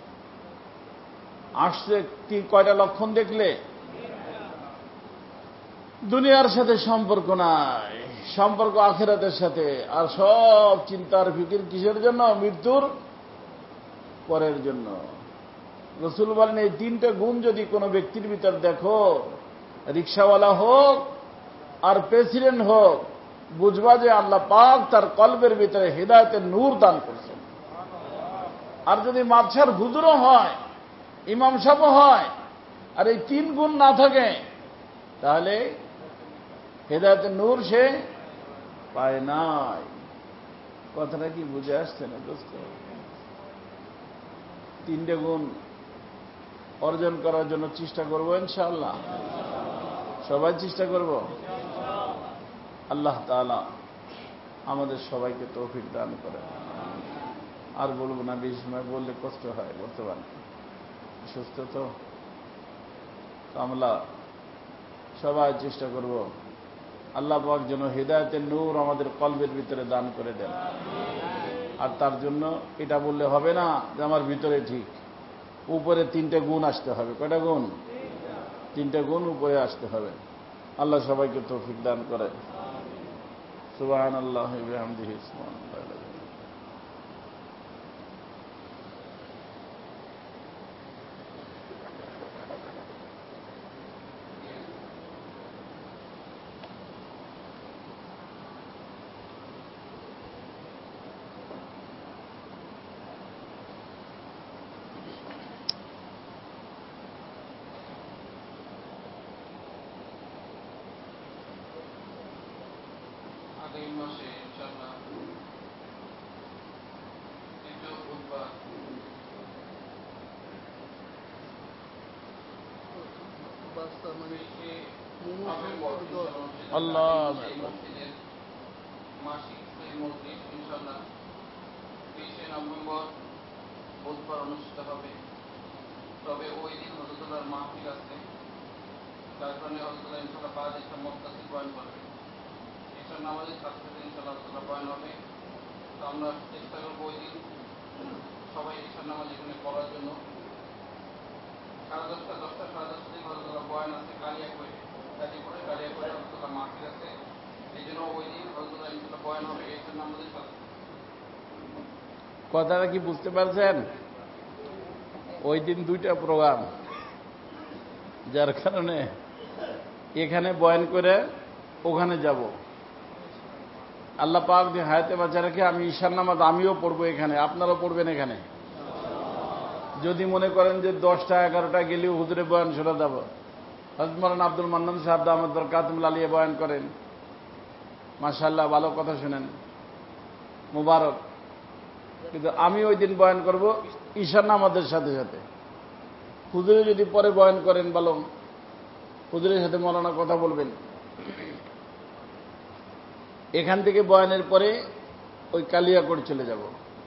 আসছে কি কয়টা লক্ষণ দেখলে? দুনিয়ার সাথে সম্পর্ক নাই, সম্পর্ক আখিরাতের সাথে। আর সব চিন্তার ফিকির কিসের জন্য? মৃত্যুর পরের জন্য। রাসূল বলেন এই তিনটা গুণ যদি কোনো ব্যক্তির ভিতর দেখো, রিকশাওয়ালা হোক আর প্রেসিডেন্ট হোক, বুঝবা যে আল্লাহ পাক তার কলবের ভিতরে হিদায়াতের নূর দান করছেন। আর যদি মাদ্রাসার হুজুরও হয়, ইমাম সাহেব হয়, আর এই তিন গুণ না থাকে, তাহলে হিদায়াতের নূর সে পায় নাই। কথাটা কি বুঝে আসছে না দোস্ত? তিনটে গুণ অর্জন করার জন্য চেষ্টা করবো ইনশাআল্লাহ, সবাই চেষ্টা করব। আল্লাহ তাআলা আমাদের সবাইকে তৌফিক দান করে। আর বলবো না, বেশি সময় বললে কষ্ট হয়, বলতে পারেন সুস্থ তো আমরা সবাই চেষ্টা করব আল্লাহ পাক যেন হিদায়াতের নূর আমাদের কলবের ভিতরে দান করে দেন। আর তার জন্য এটা বললে হবে না যে আমার ভিতরে ঠিক, উপরে তিনটে গুণ আসতে হবে। কয়টা গুণ? তিনটে গুণ উপরে আসতে হবে। আল্লাহ সবাইকে তৌফিক দান করে। সুবহানাল্লাহি ওয়া বিহামদিহি সুবহানাল্লাহ। আগামী মাসে ইনশাআল্লাহ তৃতীয় বুধবার আল্লাহ মাসিক মজলিস ইনশাআল্লাহ বিশে নভেম্বর বুধবার অনুষ্ঠিত হবে। তবে ওই দিন হযরতুল্লাহর মাহফিল আছে, যার কারণে হযরতুল্লাহ ইনশাআল্লাহ পাঁচ দিন মুক্তাসির বয়ান করবে। ঈশার নামাজের সাথে সাথে ইনশাআল্লাহ হযরতুল্লাহ বয়ান হবে। তো আমরা চেষ্টা করবো ওই দিন সবাই ঈশার নামাজ এখানে পড়ার জন্য। সাড়ে দশটা দশটা সাড়ে দশটা দিন হযরতুল্লাহ বয়ান আছে কালিয়া করে গাজীপুরে, কালিয়া করে হযরতুল্লাহ মাহফিল আছে। এই জন্য ওই দিন হযরতুল্লাহ ইনশাআল্লাহ বয়ান হবে ঈশার নামাজের সাথে। কথাটা কি বুঝতে পারছেন? ওই দিন দুইটা প্রোগ্রাম, যার কারণে এখানে বয়ান করে ওখানে যাব। আল্লাহ পাক যে হায়াতে বাঁচা রেখে আমি ঈশার নামাজ আমিও পড়বো এখানে, আপনারাও পড়বেন এখানে। যদি মনে করেন যে দশটা এগারোটা গেলেও হুজুরে বয়ান শোনা যাব, হযরত মাওলানা আব্দুল মান্নান সাহেব দামাত বরকাতুহুল আলিয়া বয়ান করেন, মাশাআল্লাহ ভালো কথা শুনেন, মুবারক। কিন্তু আমি ওই দিন বয়ান করব ঈশান নামাজের সাথে সাথে। হুজুরে যদি পরে বয়ান করেন বলো, হুজুরের সাথে মৌলানা কথা বলবেন। এখান থেকে বয়ানের পরে ওই কালিয়াকোট চলে যাব।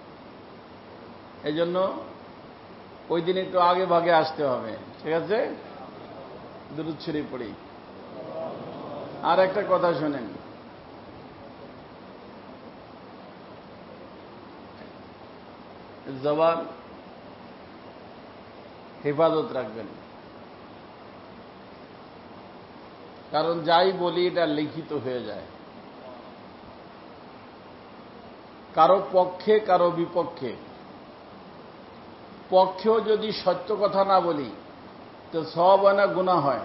এই জন্য ওই দিন একটু আগে ভাগে আসতে হবে, ঠিক আছে? দুরূদ শরীফ পড়ি। আর একটা কথা শোনেন, জবান হেফাজত রাখবেন, কারণ যাই বলি এটা লিখিত হয়ে যায়, কারো পক্ষে কারো বিপক্ষে। পক্ষেও যদি সত্য কথা না বলি তো সওয়াব হয় না গুনাহ হয়?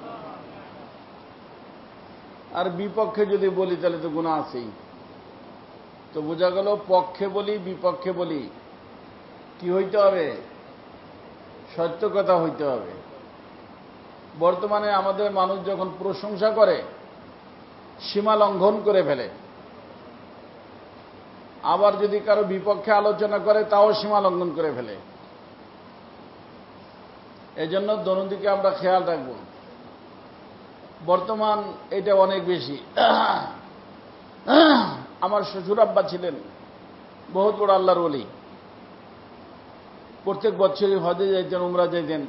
আর বিপক্ষে যদি বলি তাহলে তো গুনাহ আছেই। তো বোঝা গেল পক্ষে বলি বিপক্ষে বলি কি হইতে হবে? সত্য কথা হইতে হবে। বর্তমানে আমাদের মানুষ যখন প্রশংসা করে সীমা লঙ্ঘন করে ফেলে, আবার যদি কারো বিপক্ষে আলোচনা করে তাও সীমা লঙ্ঘন করে ফেলে। এজন্য দোনোদিকে আমরা খেয়াল রাখব। বর্তমান এটা অনেক বেশি। আমার শ্বশুর আব্বা ছিলেন বহুত বড় আল্লাহর ওলি, প্রত্যেক বছরই হজে যাইতেন, উমরা যাইতেন।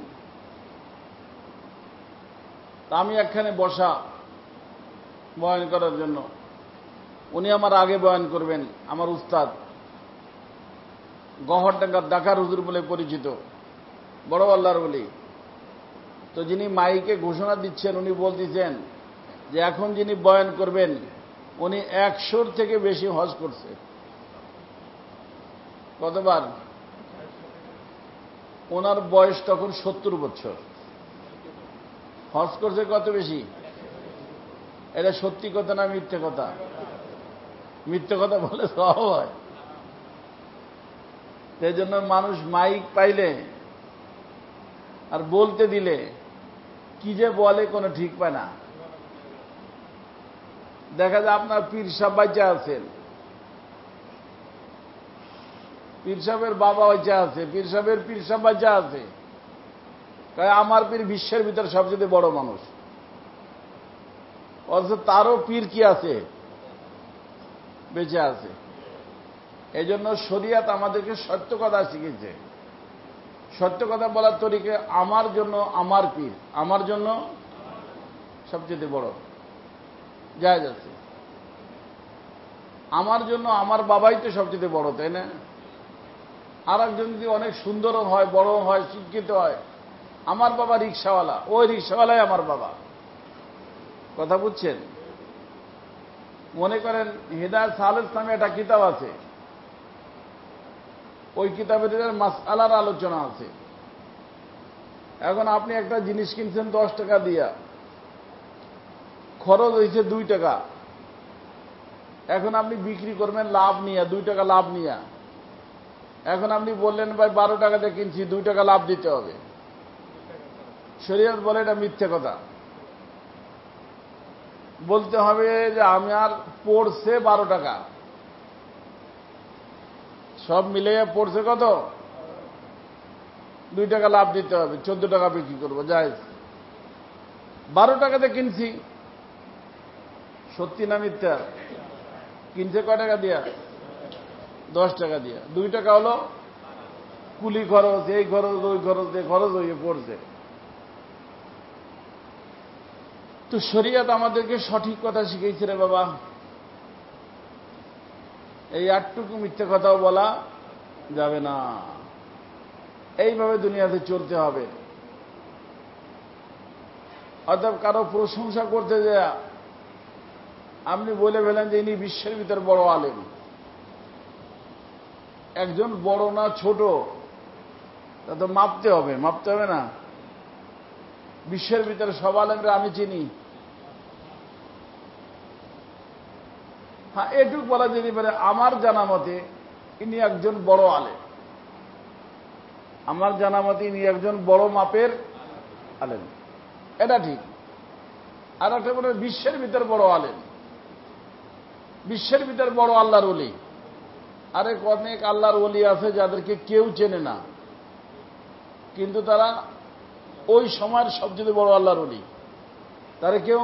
আমি একখানে বসা বয়ান করার জন্য, উনি আমার আগে বয়ান করবেন। আমার উস্তাদ গহরডাঙ্গার ডাকার হুজুর বলে পরিচিত, বড় আল্লাহর ওলি। তো যিনি মাইকে ঘোষণা দিচ্ছেন উনি বলতেছেন যে এখন যিনি বয়ান করবেন উনি একশোর থেকে বেশি হজ করছে। কতবার? ওনার বয়স তখন সত্তর বছর। হজ করছে কত বেশি? এটা সত্যি কথা না মিথ্যে কথা? মিথ্যে কথা বলে সব হয়। সেই জন্য মানুষ মাইক পাইলে আর বলতে দিলে কি যে বলে কোনো ঠিক পায় না। দেখা যায় আপনার পীর সাহেব বাচ্চা আছেন, পীর সাহেবের বাবা বাচ্চা আছে, পীর সাহেবের পীর সাহেব বাচ্চা আছে, আমার পীর বিশ্বের ভিতরে সবচেয়ে বড় মানুষ, অথচ তারও পীর কি আছে? বেঁচে আছে। এই জন্য শরিয়াত আমাদেরকে সত্য কথা শিখেছে। সত্য কথা বলার তরিকে আমার জন্য আমার পীর, আমার জন্য সবচেয়ে বড় জায়েজ আছে। আমার জন্য আমার বাবাই তো সবচেয়ে বড়, তাই না? আর একজন যদি অনেক সুন্দরও হয়, বড় হয়, শিক্ষিত হয়, আমার বাবা রিক্সাওয়ালা, ওই রিক্সাওয়ালাই আমার বাবা। কথা বুঝছেন? মনে করেন হিদায়াত সালেস নামে একটা কিতাব আছে, ওই কিতাবের মাসআলার আলোচনা আছে। এখন আপনি একটা জিনিস কিনছেন দশ টাকা দিয়া, খরচ হয়েছে দুই টাকা। এখন আপনি বিক্রি করবেন লাভ নিয়ে, দুই টাকা লাভ নিয়ে। এখন আপনি বললেন ভাই বারো টাকাতে কিনছি, দুই টাকা লাভ দিতে হবে। শরীয়ত বলে এটা মিথ্যে কথা। বলতে হবে যে আমার পড়ছে বারো টাকা, সব মিলে পড়ছে কত? দুই টাকা লাভ দিতে হবে, চোদ্দ টাকা বিক্রি করবো, জায়েজ। বারো টাকাতে কিনছি, সত্যি না মিথ্যা? কিনছে কয় টাকা দিয়া? দশ টাকা দিয়া। দুই টাকা হলো কুলি খরচ, এই খরচ ওই খরচ দিয়ে খরচ হয়ে পড়ছে। তো শরিয়ত আমাদেরকে সঠিক কথা শিখেছে রে বাবা। এই আটটুকু মিথ্যে কথাও বলা যাবে না। এইভাবে দুনিয়াতে চলতে হবে। অর্থাৎ কারো প্রশংসা করতে যায় আপনি বলে ফেলেন যে ইনি বিশ্বের ভিতর বড় আলেম। একজন বড় না ছোট তা তো মাপতে হবে, মাপতে হবে না? বিশ্বের ভিতরে সব আলেমরা আমি চিনি। হ্যাঁ, এটুক বলা যেতে পারে আমার জানা মতে ইনি একজন বড় আলেম। আমার জানা মতে ইনি একজন বড় মাপের আলেম, এটা ঠিক। আর একটা বলে বিশ্বের ভিতর বড় আলেম, বিশ্বের ভিতর বড় আল্লাহর ওলি। আরেক অনেক আল্লাহর ওলি আছে যাদেরকে কেউ চেনে না, কিন্তু তারা ওই সময়ের সবচেয়ে বড় আল্লাহর ওলি। তারা কেউ,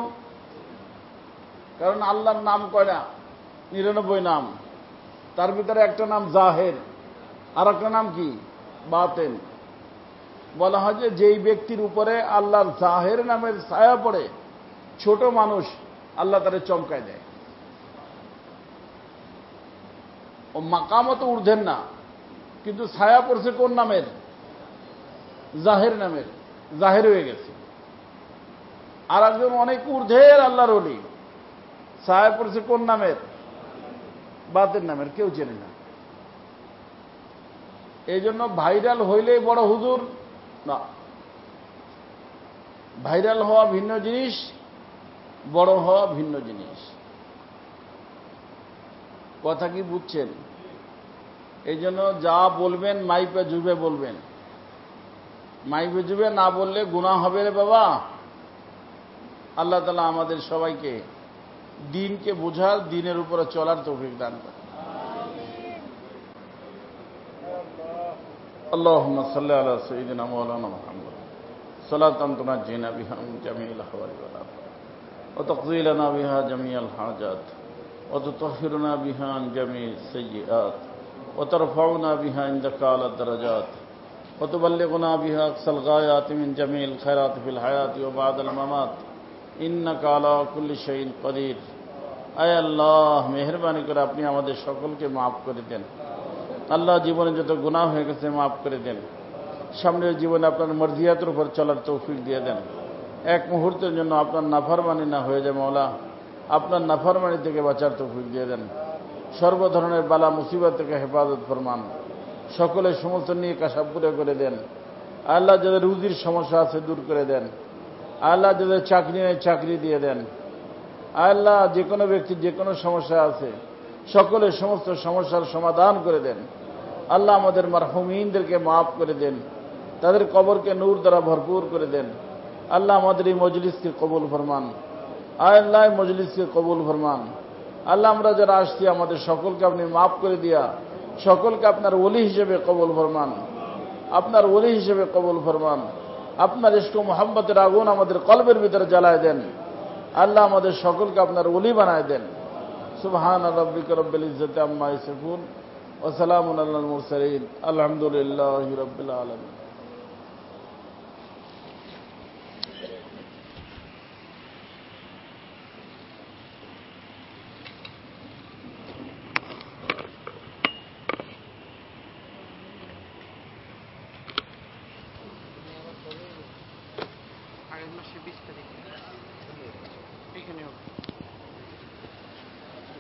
কারণ আল্লাহর নাম কয়টা? নিরানব্বই নাম। তার ভিতরে একটা নাম জাহের, আর একটা নাম কি? বাতেন। বলা হয় যে যেই ব্যক্তির উপরে আল্লাহর জাহের নামের ছায়া পড়ে, ছোট মানুষ, আল্লাহ তারে চমকায় দেয়। ও মাকামও তো ঊর্ধ্বের না, কিন্তু ছায়া পড়ছে কোন নামের? জাহের নামের, জাহের হয়ে গেছে। আর একজন অনেক ঊর্ধ্বের আল্লাহর ওলি, ছায়া পড়ছে কোন নামের? বাতের নামের, কেউ চেনে না। এই জন্য ভাইরাল হইলেই বড় হুজুর না। ভাইরাল হওয়া ভিন্ন জিনিস, বড় হওয়া ভিন্ন জিনিস। কথা কি বুঝছেন? এই জন্য যা বলবেন মাইপে জুবে বলবেন। মাইপে জুবে না বললে গুনাহ হবে রে বাবা। আল্লাহ তাআলা আমাদের সবাইকে দিনকে বোঝার, দিনের উপরে চলার তৌফিক দান করেন। আল্লাহুম্মা সাল্লি আলা সাইয়্যিদিনা মাওলানা মুহাম্মদ সালাতান তুনাজ্জিনা বিহা মিন জামিল আহওয়ালি ওয়াল আফাত ওয়া তাকযী লানা বিহা জামিআল হাজাত ওয়া তুতাহহিরুনা বিহা আন জামি'is সাইয়্যাত ওয়া তারফাউনা বিহা ইনদাকা আলা দারাজাত ওয়া তুবাল্লিগুনা বিহা আকসাল গায়াতি মিন জামি'il খায়রাতি ফিল হায়াতি ওয়া বা'দাল মামাত ইন্নাকা আলা কুল্লি শাইইন কাদির। আয় আল্লাহ, মেহেরবানি করে আপনি আমাদের সকলকে মাফ করে দেন। আল্লাহ, জীবনে যত গুনাহ হয়ে গেছে মাফ করে দেন। সামনের জীবনে আপনার মর্জিয়াতের উপর চলার তৌফিক দিয়ে দেন। এক মুহূর্তের জন্য আপনার নাফরমানি না হয়ে যায় মওলা, আপনার নাফরমানি থেকে বাঁচার তৌফিক দিয়ে দেন। সর্ব ধরনের বালা মুসিবত থেকে হেফাজত ফরমান। সকলের সমস্ত নিয়ে কাশা পুরে করে দেন। আল্লাহ, যাদের রুজির সমস্যা আছে দূর করে দেন। আল্লাহ, যাদের চাকরি নেই চাকরি দিয়ে দেন। আল্লাহ, যে কোনো ব্যক্তির যে কোনো সমস্যা আছে সকলের সমস্ত সমস্যার সমাধান করে দেন। আল্লাহ, আমাদের মারহুমিনদেরকে মাফ করে দেন, তাদের কবরকে নূর দ্বারা ভরপুর করে দেন। আল্লাহ, আমাদের এই মজলিসকে কবুল ফরমান। আল্লাহ, মজলিসকে কবুল ফরমান। আল্লাহ, আমরা যারা আসছি আমাদের সকলকে আপনি মাফ করে দিয়া সকলকে আপনার ওলি হিসেবে কবুল ফরমান, আপনার ওলি হিসেবে কবুল ফরমান। আপনার ইশক ও মুহাব্বতের আগুন আমাদের কলবের ভিতরে জ্বালায় দেন। আল্লাহ, আমাদের সকলকে আপনার ওলি বানায় দেন। সুবহান রাব্বিকা রব্বিল ইজ্জাতি আম্মা ইয়াসিফুন ওয়া সালামুন আলাল মুরসালিন আলহামদুলিল্লাহি রাব্বিল আলামিন।